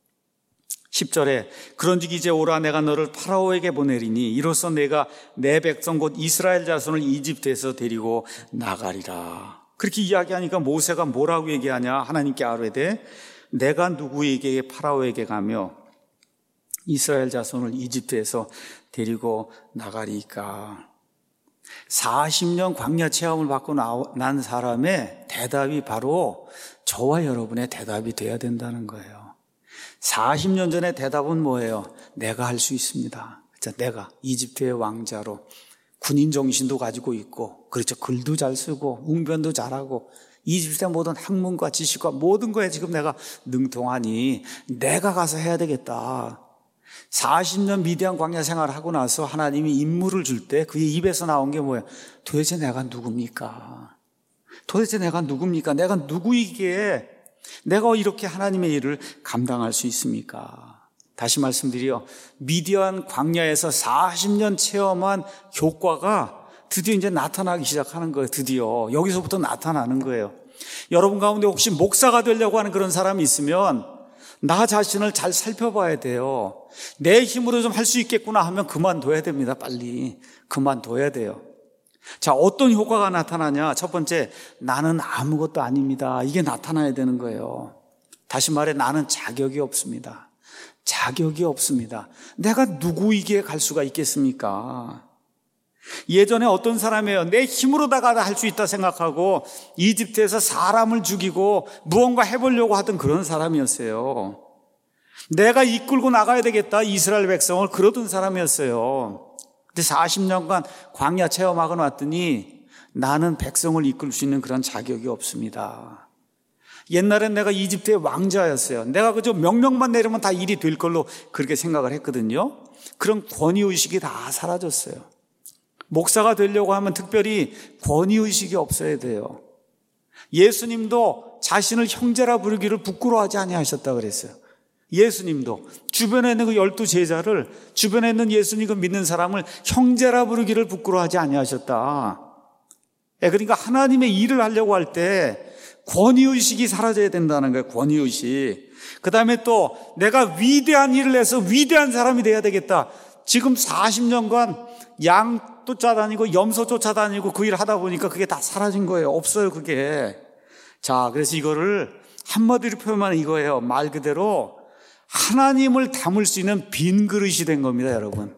A: 10절에 그런즉 이제 오라 내가 너를 파라오에게 보내리니 이로써 내가 내 백성 곧 이스라엘 자손을 이집트에서 데리고 나가리라. 그렇게 이야기하니까 모세가 뭐라고 얘기하냐? 하나님께 아뢰되 내가 누구에게 파라오에게 가며 이스라엘 자손을 이집트에서 데리고 나가리까? 40년 광야 체험을 받고 난 사람의 대답이 바로 저와 여러분의 대답이 돼야 된다는 거예요. 40년 전에 대답은 뭐예요? 내가 할 수 있습니다. 내가 이집트의 왕자로 군인 정신도 가지고 있고, 그렇죠. 글도 잘 쓰고 웅변도 잘하고 이집트의 모든 학문과 지식과 모든 거에 지금 내가 능통하니 내가 가서 해야 되겠다. 40년 미디안 광야 생활을 하고 나서 하나님이 임무를 줄 때 그의 입에서 나온 게 뭐예요? 도대체 내가 누굽니까? 도대체 내가 누굽니까? 내가 누구이기에 내가 이렇게 하나님의 일을 감당할 수 있습니까? 다시 말씀드려 미디안 광야에서 40년 체험한 효과가 드디어 이제 나타나기 시작하는 거예요. 드디어 여기서부터 나타나는 거예요. 여러분 가운데 혹시 목사가 되려고 하는 그런 사람이 있으면 나 자신을 잘 살펴봐야 돼요. 내 힘으로 좀 할 수 있겠구나 하면 그만둬야 됩니다. 빨리 그만둬야 돼요. 자, 어떤 효과가 나타나냐? 첫 번째, 나는 아무것도 아닙니다. 이게 나타나야 되는 거예요. 다시 말해 나는 자격이 없습니다. 자격이 없습니다. 내가 누구이기에 갈 수가 있겠습니까? 예전에 어떤 사람이에요. 내 힘으로다가 할 수 있다 생각하고 이집트에서 사람을 죽이고 무언가 해보려고 하던 그런 사람이었어요. 내가 이끌고 나가야 되겠다, 이스라엘 백성을, 그러던 사람이었어요. 근데 40년간 광야 체험하고 왔더니 나는 백성을 이끌 수 있는 그런 자격이 없습니다. 옛날엔 내가 이집트의 왕자였어요. 내가 그저 명령만 내리면 다 일이 될 걸로 그렇게 생각을 했거든요. 그런 권위의식이 다 사라졌어요. 목사가 되려고 하면 특별히 권위의식이 없어야 돼요. 예수님도 자신을 형제라 부르기를 부끄러워하지 아니하셨다 그랬어요. 예수님도 주변에 있는 그 12제자를, 주변에 있는 예수님을 믿는 사람을 형제라 부르기를 부끄러워하지 아니하셨다. 그러니까 하나님의 일을 하려고 할 때 권위의식이 사라져야 된다는 거예요. 권위의식. 그 다음에 또 내가 위대한 일을 해서 위대한 사람이 돼야 되겠다. 지금 40년간 양 쫓아다니고 염소 쫓아다니고 그 일을 하다 보니까 그게 다 사라진 거예요. 없어요, 그게. 자, 그래서 이거를 한마디로 표현하면 이거예요. 말 그대로 하나님을 담을 수 있는 빈 그릇이 된 겁니다, 여러분.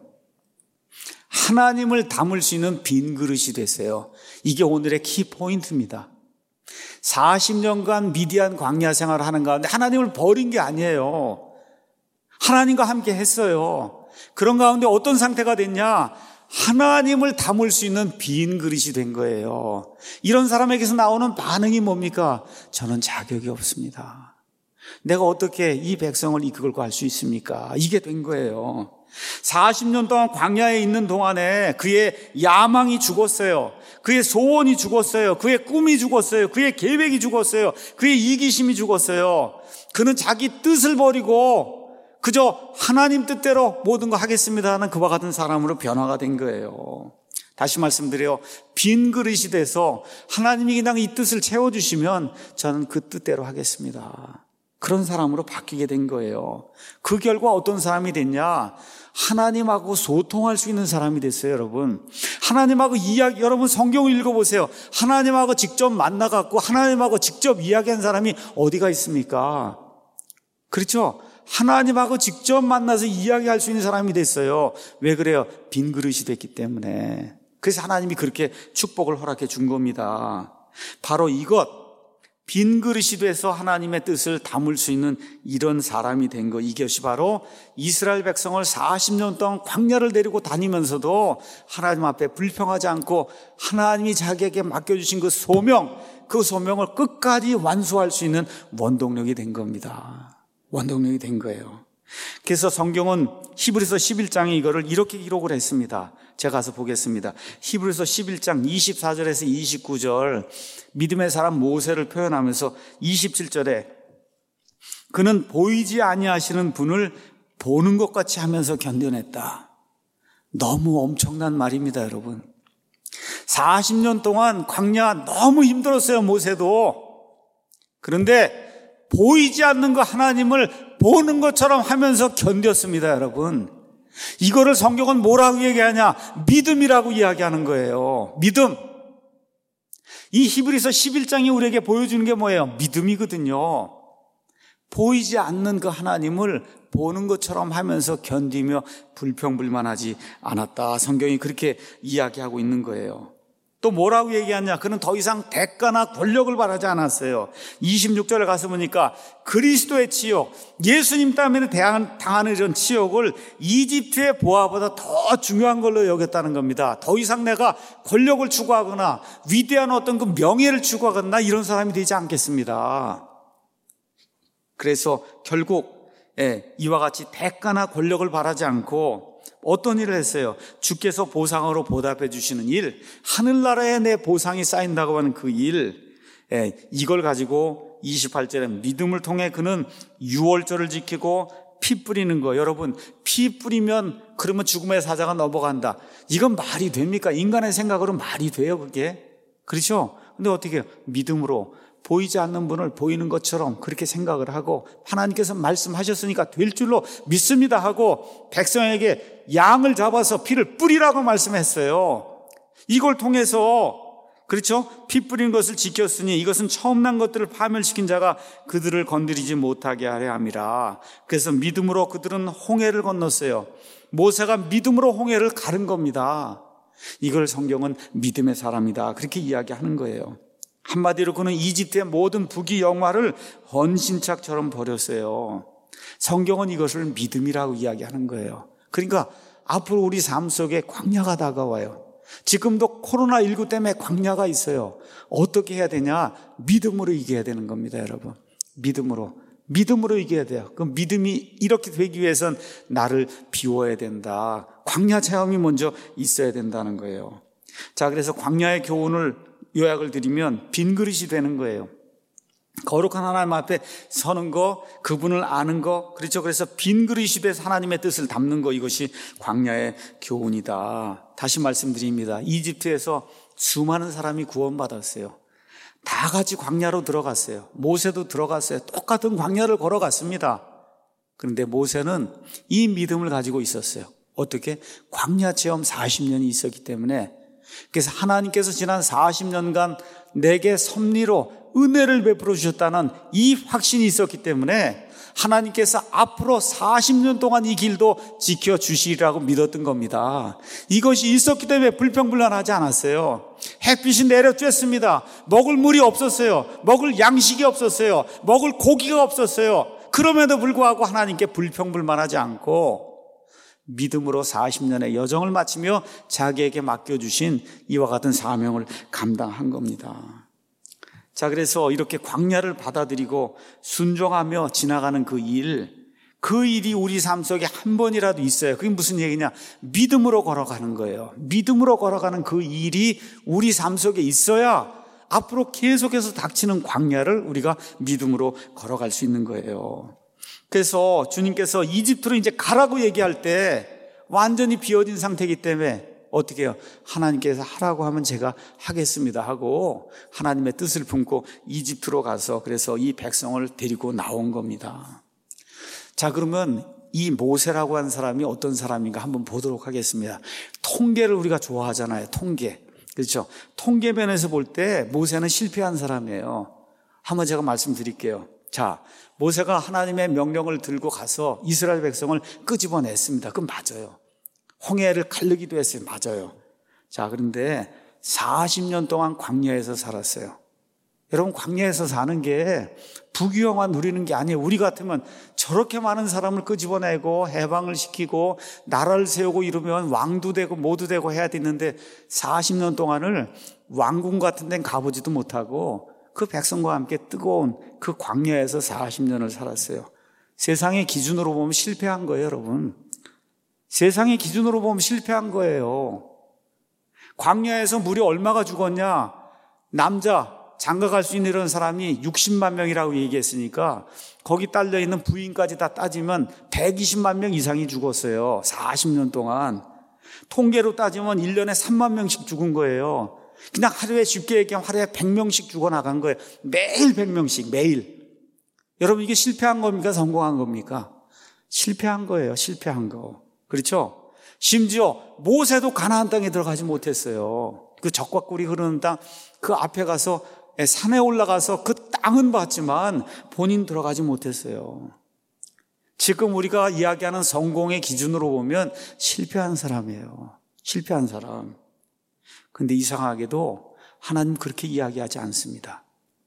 A: 하나님을 담을 수 있는 빈 그릇이 됐어요. 이게 오늘의 키포인트입니다. 40년간 미디안 광야 생활을 하는 가운데 하나님을 버린 게 아니에요. 하나님과 함께 했어요. 그런 가운데 어떤 상태가 됐냐? 하나님을 담을 수 있는 빈 그릇이 된 거예요. 이런 사람에게서 나오는 반응이 뭡니까? 저는 자격이 없습니다. 내가 어떻게 이 백성을 이끌고 갈 수 있습니까? 이게 된 거예요. 40년 동안 광야에 있는 동안에 그의 야망이 죽었어요. 그의 소원이 죽었어요. 그의 꿈이 죽었어요. 그의 계획이 죽었어요. 그의 이기심이 죽었어요. 그는 자기 뜻을 버리고 그저 하나님 뜻대로 모든 거 하겠습니다 하는 그와 같은 사람으로 변화가 된 거예요. 다시 말씀드려요. 빈 그릇이 돼서 하나님이 그냥 이 뜻을 채워주시면 저는 그 뜻대로 하겠습니다. 그런 사람으로 바뀌게 된 거예요. 그 결과 어떤 사람이 됐냐? 하나님하고 소통할 수 있는 사람이 됐어요, 여러분. 하나님하고 여러분 성경을 읽어보세요. 하나님하고 직접 만나갖고 하나님하고 직접 이야기한 사람이 어디가 있습니까? 그렇죠? 하나님하고 직접 만나서 이야기할 수 있는 사람이 됐어요. 왜 그래요? 빈 그릇이 됐기 때문에. 그래서 하나님이 그렇게 축복을 허락해 준 겁니다. 바로 이것, 빈 그릇이 돼서 하나님의 뜻을 담을 수 있는 이런 사람이 된 거, 이것이 바로 이스라엘 백성을 40년 동안 광야를 데리고 다니면서도 하나님 앞에 불평하지 않고 하나님이 자기에게 맡겨주신 그 소명을 끝까지 완수할 수 있는 원동력이 된 겁니다. 원동력이 된 거예요. 그래서 성경은 히브리서 11장에 이거를 이렇게 기록을 했습니다. 제가 가서 보겠습니다. 히브리서 11장 24절에서 29절, 믿음의 사람 모세를 표현하면서 27절에 그는 보이지 아니하시는 분을 보는 것 같이 하면서 견뎌냈다. 너무 엄청난 말입니다, 여러분. 40년 동안 광야 너무 힘들었어요, 모세도. 그런데 보이지 않는 그 하나님을 보는 것처럼 하면서 견뎠습니다, 여러분. 이거를 성경은 뭐라고 얘기하냐? 믿음이라고 이야기하는 거예요. 믿음. 이 히브리서 11장이 우리에게 보여주는 게 뭐예요? 믿음이거든요. 보이지 않는 그 하나님을 보는 것처럼 하면서 견디며 불평불만하지 않았다. 성경이 그렇게 이야기하고 있는 거예요. 또 뭐라고 얘기하냐? 그는 더 이상 대가나 권력을 바라지 않았어요. 26절에 가서 보니까 그리스도의 치욕, 예수님 때문에 당하는 이런 치욕을 이집트의 보화보다 더 중요한 걸로 여겼다는 겁니다. 더 이상 내가 권력을 추구하거나 위대한 어떤 그 명예를 추구하거나 이런 사람이 되지 않겠습니다. 그래서 결국 이와 같이 대가나 권력을 바라지 않고 어떤 일을 했어요? 주께서 보상으로 보답해 주시는 일, 하늘나라에 내 보상이 쌓인다고 하는 그 일, 이걸 가지고 28절에 믿음을 통해 그는 유월절을 지키고 피 뿌리는 거. 여러분, 피 뿌리면 그러면 죽음의 사자가 넘어간다. 이건 말이 됩니까? 인간의 생각으로 말이 돼요, 그게? 그렇죠? 근데 어떻게 해요? 믿음으로 보이지 않는 분을 보이는 것처럼 그렇게 생각을 하고 하나님께서 말씀하셨으니까 될 줄로 믿습니다 하고 백성에게 양을 잡아서 피를 뿌리라고 말씀했어요. 이걸 통해서 그렇죠? 피 뿌린 것을 지켰으니 이것은 처음 난 것들을 파멸시킨 자가 그들을 건드리지 못하게 하려 함이라. 그래서 믿음으로 그들은 홍해를 건넜어요. 모세가 믿음으로 홍해를 가른 겁니다. 이걸 성경은 믿음의 사람이다 그렇게 이야기하는 거예요. 한마디로 그는 이집트의 모든 부귀 영화를 헌신짝처럼 버렸어요. 성경은 이것을 믿음이라고 이야기하는 거예요. 그러니까 앞으로 우리 삶 속에 광야가 다가와요. 지금도 코로나19 때문에 광야가 있어요. 어떻게 해야 되냐? 믿음으로 이겨야 되는 겁니다, 여러분. 믿음으로 이겨야 돼요. 그 믿음이 이렇게 되기 위해선 나를 비워야 된다. 광야 체험이 먼저 있어야 된다는 거예요. 자, 그래서 광야의 교훈을 요약을 드리면 빈 그릇이 되는 거예요. 거룩한 하나님 앞에 서는 거, 그분을 아는 거, 그렇죠. 그래서 빈 그릇이 돼서 하나님의 뜻을 담는 거, 이것이 광야의 교훈이다. 다시 말씀드립니다. 이집트에서 수많은 사람이 구원받았어요. 다 같이 광야로 들어갔어요. 모세도 들어갔어요. 똑같은 광야를 걸어갔습니다. 그런데 모세는 이 믿음을 가지고 있었어요. 어떻게? 광야 체험 40년이 있었기 때문에. 그래서 하나님께서 지난 40년간 내게 섭리로 은혜를 베풀어 주셨다는 이 확신이 있었기 때문에 하나님께서 앞으로 40년 동안 이 길도 지켜주시리라고 믿었던 겁니다. 이것이 있었기 때문에 불평불만하지 않았어요. 햇빛이 내려쬐습니다. 먹을 물이 없었어요. 먹을 양식이 없었어요. 먹을 고기가 없었어요. 그럼에도 불구하고 하나님께 불평불만하지 않고 믿음으로 40년의 여정을 마치며 자기에게 맡겨주신 이와 같은 사명을 감당한 겁니다. 자, 그래서 이렇게 광야를 받아들이고 순종하며 지나가는 그 일이 우리 삶 속에 한 번이라도 있어요. 그게 무슨 얘기냐? 믿음으로 걸어가는 거예요. 믿음으로 걸어가는 그 일이 우리 삶 속에 있어야 앞으로 계속해서 닥치는 광야를 우리가 믿음으로 걸어갈 수 있는 거예요. 그래서 주님께서 이집트로 이제 가라고 얘기할 때 완전히 비어진 상태이기 때문에 어떻게 해요? 하나님께서 하라고 하면 제가 하겠습니다 하고 하나님의 뜻을 품고 이집트로 가서 그래서 이 백성을 데리고 나온 겁니다. 자, 그러면 이 모세라고 하는 사람이 어떤 사람인가 한번 보도록 하겠습니다. 통계를 우리가 좋아하잖아요. 통계. 그렇죠? 통계 면에서 볼 때 모세는 실패한 사람이에요. 한번 제가 말씀드릴게요. 자, 모세가 하나님의 명령을 들고 가서 이스라엘 백성을 끄집어냈습니다. 그건 맞아요. 홍해를 가르기도 했어요. 맞아요. 자, 그런데 40년 동안 광야에서 살았어요. 여러분, 광야에서 사는 게 부귀영화 누리는 게 아니에요. 우리 같으면 저렇게 많은 사람을 끄집어내고 해방을 시키고 나라를 세우고 이러면 왕도 되고 모두 되고 해야 되는데 40년 동안을 왕궁 같은 데는 가보지도 못하고 그 백성과 함께 뜨거운 그 광야에서 40년을 살았어요. 세상의 기준으로 보면 실패한 거예요, 여러분. 세상의 기준으로 보면 실패한 거예요. 광야에서 무려 얼마가 죽었냐? 남자 장가갈 수 있는 이런 사람이 60만 명이라고 얘기했으니까 거기 딸려있는 부인까지 다 따지면 120만 명 이상이 죽었어요. 40년 동안. 통계로 따지면 1년에 3만 명씩 죽은 거예요. 그냥 하루에 쉽게 얘기하면 하루에 100명씩 죽어나간 거예요. 매일 100명씩 매일. 여러분, 이게 실패한 겁니까? 성공한 겁니까? 실패한 거예요. 실패한 거. 그렇죠? 심지어 모세도 가나안 땅에 들어가지 못했어요. 그 적과 꿀이 흐르는 땅 그 앞에 가서 산에 올라가서 그 땅은 봤지만 본인 들어가지 못했어요. 지금 우리가 이야기하는 성공의 기준으로 보면 실패한 사람이에요. 실패한 사람. 근데 이상하게도 하나님 그렇게 이야기하지 않습니다.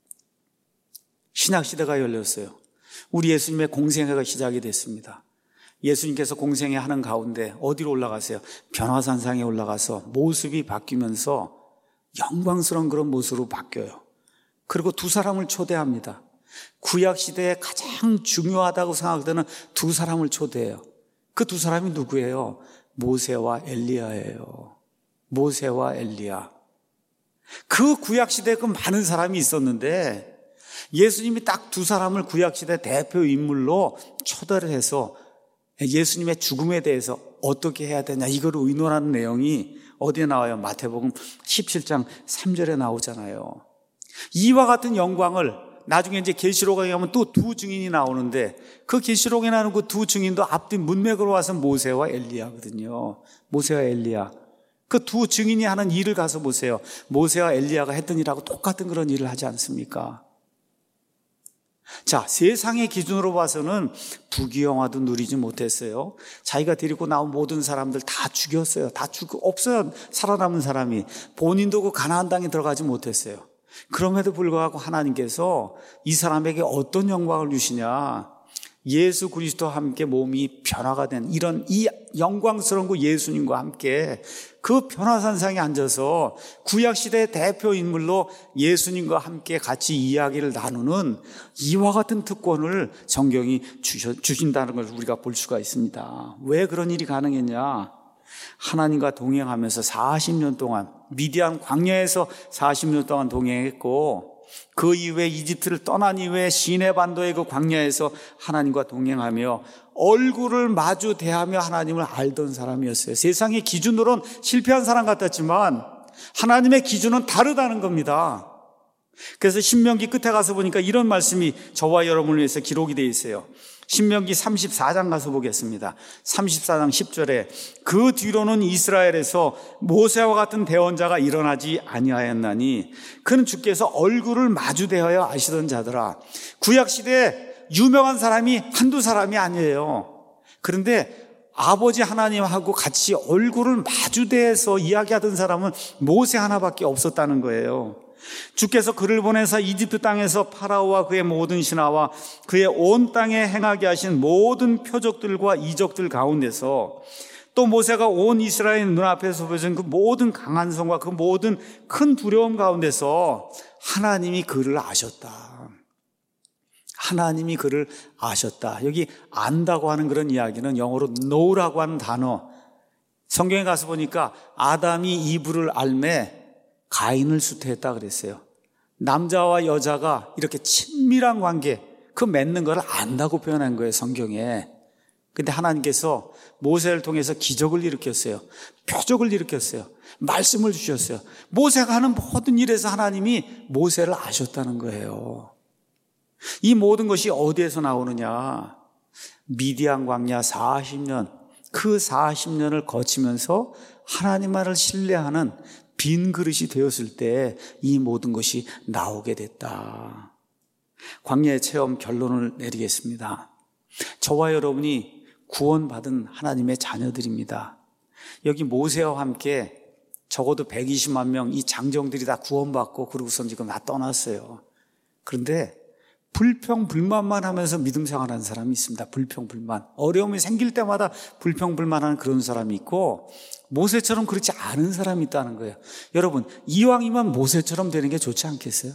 A: 신학시대가 열렸어요. 우리 예수님의 공생애가 시작이 됐습니다. 예수님께서 공생애 하는 가운데 어디로 올라가세요? 변화산상에 올라가서 모습이 바뀌면서 영광스러운 그런 모습으로 바뀌어요. 그리고 두 사람을 초대합니다. 구약시대에 가장 중요하다고 생각되는 두 사람을 초대해요. 그 두 사람이 누구예요? 모세와 엘리야예요. 모세와 엘리야. 그 구약시대에 그 많은 사람이 있었는데 예수님이 딱 두 사람을 구약시대 대표 인물로 초대를 해서 예수님의 죽음에 대해서 어떻게 해야 되냐 이걸 의논하는 내용이 어디에 나와요? 마태복음 17장 3절에 나오잖아요. 이와 같은 영광을 나중에 이제 계시록에 가면 또 두 증인이 나오는데 그 계시록에 나오는 그 두 증인도 앞뒤 문맥으로 와서 모세와 엘리야거든요. 모세와 엘리야. 그 두 증인이 하는 일을 가서 보세요. 모세와 엘리야가 했던 일하고 똑같은 그런 일을 하지 않습니까? 자, 세상의 기준으로 봐서는 부귀영화도 누리지 못했어요. 자기가 데리고 나온 모든 사람들 다 죽였어요. 없어요. 살아남은 사람이. 본인도 그 가나안 땅에 들어가지 못했어요. 그럼에도 불구하고 하나님께서 이 사람에게 어떤 영광을 주시냐? 예수 그리스도와 함께 몸이 변화가 된 이런 이 영광스러운 그 예수님과 함께 그 변화산상에 앉아서 구약시대의 대표 인물로 예수님과 함께 같이 이야기를 나누는 이와 같은 특권을 성경이 주신다는 걸 우리가 볼 수가 있습니다. 왜 그런 일이 가능했냐? 하나님과 동행하면서 40년 동안 미디안 광야에서 40년 동안 동행했고 그 이후에 이집트를 떠난 이후에 시내 반도의 그 광야에서 하나님과 동행하며 얼굴을 마주 대하며 하나님을 알던 사람이었어요. 세상의 기준으로는 실패한 사람 같았지만 하나님의 기준은 다르다는 겁니다. 그래서 신명기 끝에 가서 보니까 이런 말씀이 저와 여러분을 위해서 기록이 되어 있어요. 신명기 34장 가서 보겠습니다. 34장 10절에 그 뒤로는 이스라엘에서 모세와 같은 대언자가 일어나지 아니하였나니 그는 주께서 얼굴을 마주 대하여 아시던 자더라. 구약시대에 유명한 사람이 한두 사람이 아니에요. 그런데 아버지 하나님하고 같이 얼굴을 마주 대해서 이야기하던 사람은 모세 하나밖에 없었다는 거예요. 주께서 그를 보내사 이집트 땅에서 파라오와 그의 모든 신하와 그의 온 땅에 행하게 하신 모든 표적들과 이적들 가운데서 또 모세가 온 이스라엘 눈앞에서 보여준 그 모든 강한 성과 그 모든 큰 두려움 가운데서 하나님이 그를 아셨다. 하나님이 그를 아셨다. 여기 안다고 하는 그런 이야기는 영어로 know라고 하는 단어. 성경에 가서 보니까 아담이 이브를 알매 가인을 수태했다 그랬어요. 남자와 여자가 이렇게 친밀한 관계, 그 맺는 걸 안다고 표현한 거예요, 성경에. 근데 하나님께서 모세를 통해서 기적을 일으켰어요. 표적을 일으켰어요. 말씀을 주셨어요. 모세가 하는 모든 일에서 하나님이 모세를 아셨다는 거예요. 이 모든 것이 어디에서 나오느냐? 미디안 광야 40년, 그 40년을 거치면서 하나님만을 신뢰하는 빈 그릇이 되었을 때 이 모든 것이 나오게 됐다. 광야의 체험 결론을 내리겠습니다. 저와 여러분이 구원받은 하나님의 자녀들입니다. 여기 모세와 함께 적어도 120만 명 이 장정들이 다 구원받고 그러고선 지금 다 떠났어요. 그런데 불평불만만 하면서 믿음 생활하는 사람이 있습니다. 불평불만. 어려움이 생길 때마다 불평불만하는 그런 사람이 있고 모세처럼 그렇지 않은 사람이 있다는 거예요. 여러분, 이왕이면 모세처럼 되는 게 좋지 않겠어요?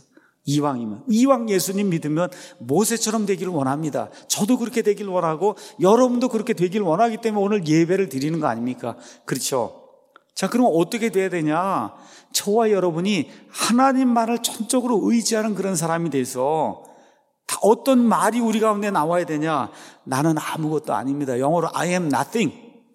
A: 이왕 예수님 믿으면 모세처럼 되기를 원합니다. 저도 그렇게 되길 원하고 여러분도 그렇게 되길 원하기 때문에 오늘 예배를 드리는 거 아닙니까? 그렇죠? 자, 그럼 어떻게 돼야 되냐? 저와 여러분이 하나님만을 전적으로 의지하는 그런 사람이 돼서 어떤 말이 우리 가운데 나와야 되냐? 나는 아무것도 아닙니다. 영어로 I am nothing.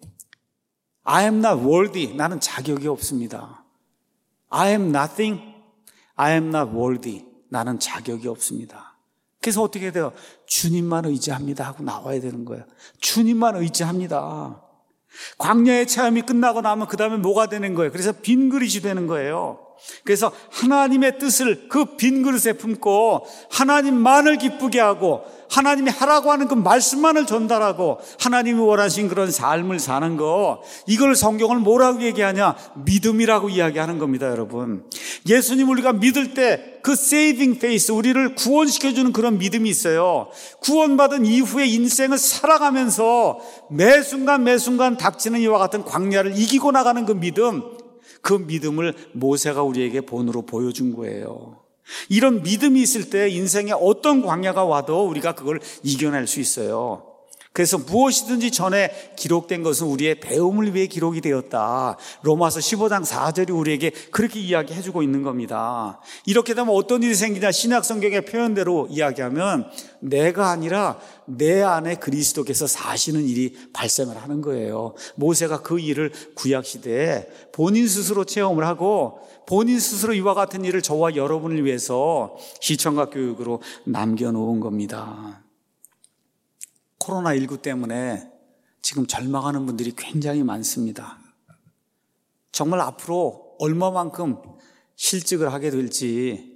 A: I am not worthy. 나는 자격이 없습니다. I am nothing. I am not worthy. 나는 자격이 없습니다. 그래서 어떻게 돼요? 주님만 의지합니다 하고 나와야 되는 거예요. 주님만 의지합니다. 광야의 체험이 끝나고 나면 그 다음에 뭐가 되는 거예요? 그래서 빈 그릇이 되는 거예요. 그래서 하나님의 뜻을 그 빈 그릇에 품고 하나님만을 기쁘게 하고 하나님이 하라고 하는 그 말씀만을 전달하고 하나님이 원하신 그런 삶을 사는 거, 이걸 성경을 뭐라고 얘기하냐? 믿음이라고 이야기하는 겁니다, 여러분. 예수님 우리가 믿을 때 그 saving faith, 우리를 구원시켜주는 그런 믿음이 있어요. 구원받은 이후의 인생을 살아가면서 매 순간 닥치는 이와 같은 광야를 이기고 나가는 그 믿음, 그 믿음을 모세가 우리에게 본으로 보여준 거예요. 이런 믿음이 있을 때 인생에 어떤 광야가 와도 우리가 그걸 이겨낼 수 있어요. 그래서 무엇이든지 전에 기록된 것은 우리의 배움을 위해 기록이 되었다. 로마서 15장 4절이 우리에게 그렇게 이야기해주고 있는 겁니다. 이렇게 되면 어떤 일이 생기냐? 신약 성경의 표현대로 이야기하면 내가 아니라 내 안에 그리스도께서 사시는 일이 발생을 하는 거예요. 모세가 그 일을 구약시대에 본인 스스로 체험을 하고 본인 스스로 이와 같은 일을 저와 여러분을 위해서 시청각 교육으로 남겨놓은 겁니다. 코로나19 때문에 지금 절망하는 분들이 굉장히 많습니다. 정말 앞으로 얼마만큼 실직을 하게 될지,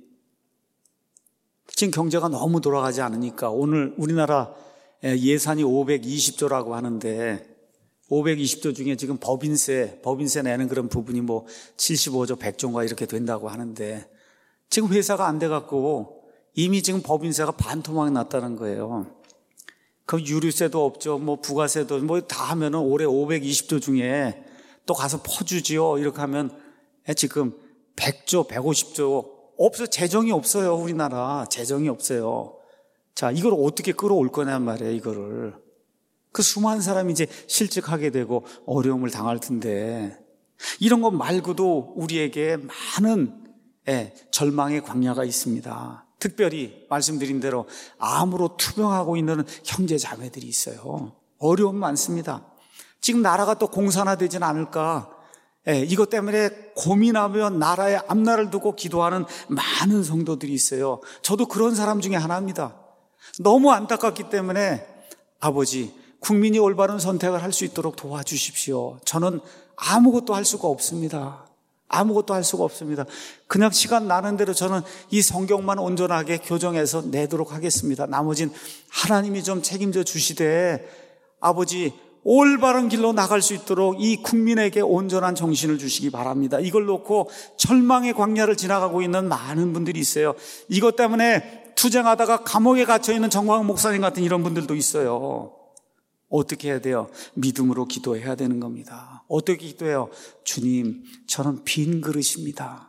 A: 지금 경제가 너무 돌아가지 않으니까 오늘 우리나라 예산이 520조라고 하는데 520조 중에 지금 법인세 내는 그런 부분이 뭐 75조, 100조인가 이렇게 된다고 하는데 지금 회사가 안 돼갖고 이미 지금 법인세가 반토막이 났다는 거예요. 그 유류세도 없죠. 뭐 부가세도 뭐 다 하면은 올해 520조 중에 또 가서 퍼주지요. 이렇게 하면 지금 100조, 150조 없어. 재정이 없어요. 우리나라 재정이 없어요. 자, 이걸 어떻게 끌어올 거냐 말이에요. 이거를. 그 수많은 사람이 이제 실직하게 되고 어려움을 당할 텐데 이런 것 말고도 우리에게 많은 절망의 광야가 있습니다. 특별히 말씀드린 대로 암으로 투병하고 있는 형제 자매들이 있어요. 어려움 많습니다. 지금 나라가 또 공산화되진 않을까, 이것 때문에 고민하며 나라의 앞날을 두고 기도하는 많은 성도들이 있어요. 저도 그런 사람 중에 하나입니다. 너무 안타깝기 때문에 아버지, 국민이 올바른 선택을 할 수 있도록 도와주십시오. 저는 아무것도 할 수가 없습니다. 아무것도 할 수가 없습니다. 그냥 시간 나는 대로 저는 이 성경만 온전하게 교정해서 내도록 하겠습니다. 나머진 하나님이 좀 책임져 주시되 아버지 올바른 길로 나갈 수 있도록 이 국민에게 온전한 정신을 주시기 바랍니다. 이걸 놓고 절망의 광야를 지나가고 있는 많은 분들이 있어요. 이것 때문에 투쟁하다가 감옥에 갇혀있는 정광 목사님 같은 이런 분들도 있어요. 어떻게 해야 돼요? 믿음으로 기도해야 되는 겁니다. 어떻게 기도해요? 주님, 저는 빈 그릇입니다.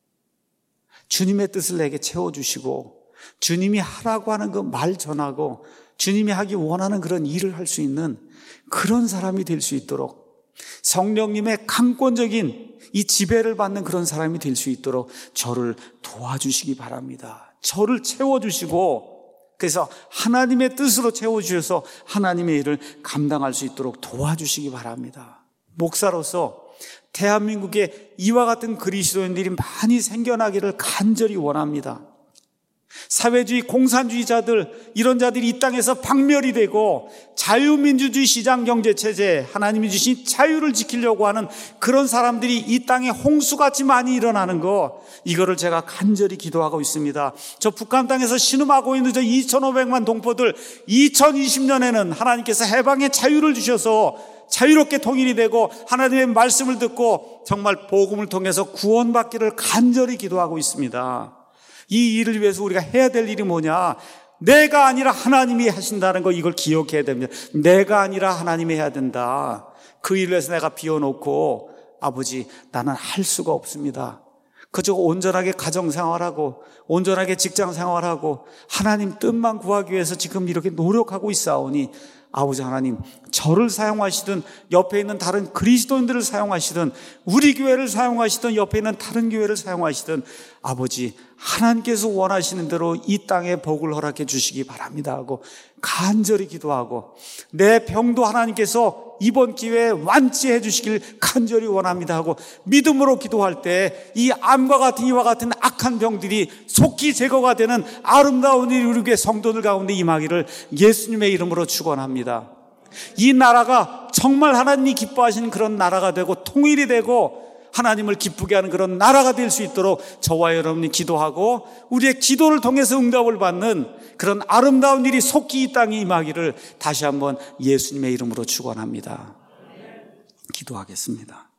A: 주님의 뜻을 내게 채워주시고 주님이 하라고 하는 그 말 전하고 주님이 하기 원하는 그런 일을 할 수 있는 그런 사람이 될 수 있도록 성령님의 강권적인 이 지배를 받는 그런 사람이 될 수 있도록 저를 도와주시기 바랍니다. 저를 채워주시고 그래서 하나님의 뜻으로 채워주셔서 하나님의 일을 감당할 수 있도록 도와주시기 바랍니다. 목사로서 대한민국에 이와 같은 그리스도인들이 많이 생겨나기를 간절히 원합니다. 사회주의 공산주의자들, 이런 자들이 이 땅에서 박멸이 되고 자유민주주의 시장경제체제, 하나님이 주신 자유를 지키려고 하는 그런 사람들이 이 땅에 홍수같이 많이 일어나는 거, 이거를 제가 간절히 기도하고 있습니다. 저 북한 땅에서 신음하고 있는 저 2,500만 동포들, 2020년에는 하나님께서 해방의 자유를 주셔서 자유롭게 통일이 되고 하나님의 말씀을 듣고 정말 복음을 통해서 구원받기를 간절히 기도하고 있습니다. 이 일을 위해서 우리가 해야 될 일이 뭐냐? 내가 아니라 하나님이 하신다는 거, 이걸 기억해야 됩니다. 내가 아니라 하나님이 해야 된다. 그 일을 위해서 내가 비워놓고 아버지 나는 할 수가 없습니다. 그저 온전하게 가정생활하고 온전하게 직장생활하고 하나님 뜻만 구하기 위해서 지금 이렇게 노력하고 있사오니 아버지 하나님, 저를 사용하시든 옆에 있는 다른 그리스도인들을 사용하시든 우리 교회를 사용하시든 옆에 있는 다른 교회를 사용하시든 아버지 하나님께서 원하시는 대로 이 땅에 복을 허락해 주시기 바랍니다 하고 간절히 기도하고, 내 병도 하나님께서 이번 기회에 완치해 주시길 간절히 원합니다 하고 믿음으로 기도할 때 이 암과 같은 이와 같은 악한 병들이 속히 제거가 되는 아름다운 일이 우리 교회 성도들 가운데 임하기를 예수님의 이름으로 축원합니다. 이 나라가 정말 하나님이 기뻐하시는 그런 나라가 되고 통일이 되고 하나님을 기쁘게 하는 그런 나라가 될 수 있도록 저와 여러분이 기도하고 우리의 기도를 통해서 응답을 받는 그런 아름다운 일이 속히 이 땅에 임하기를 다시 한번 예수님의 이름으로 축원합니다. 기도하겠습니다.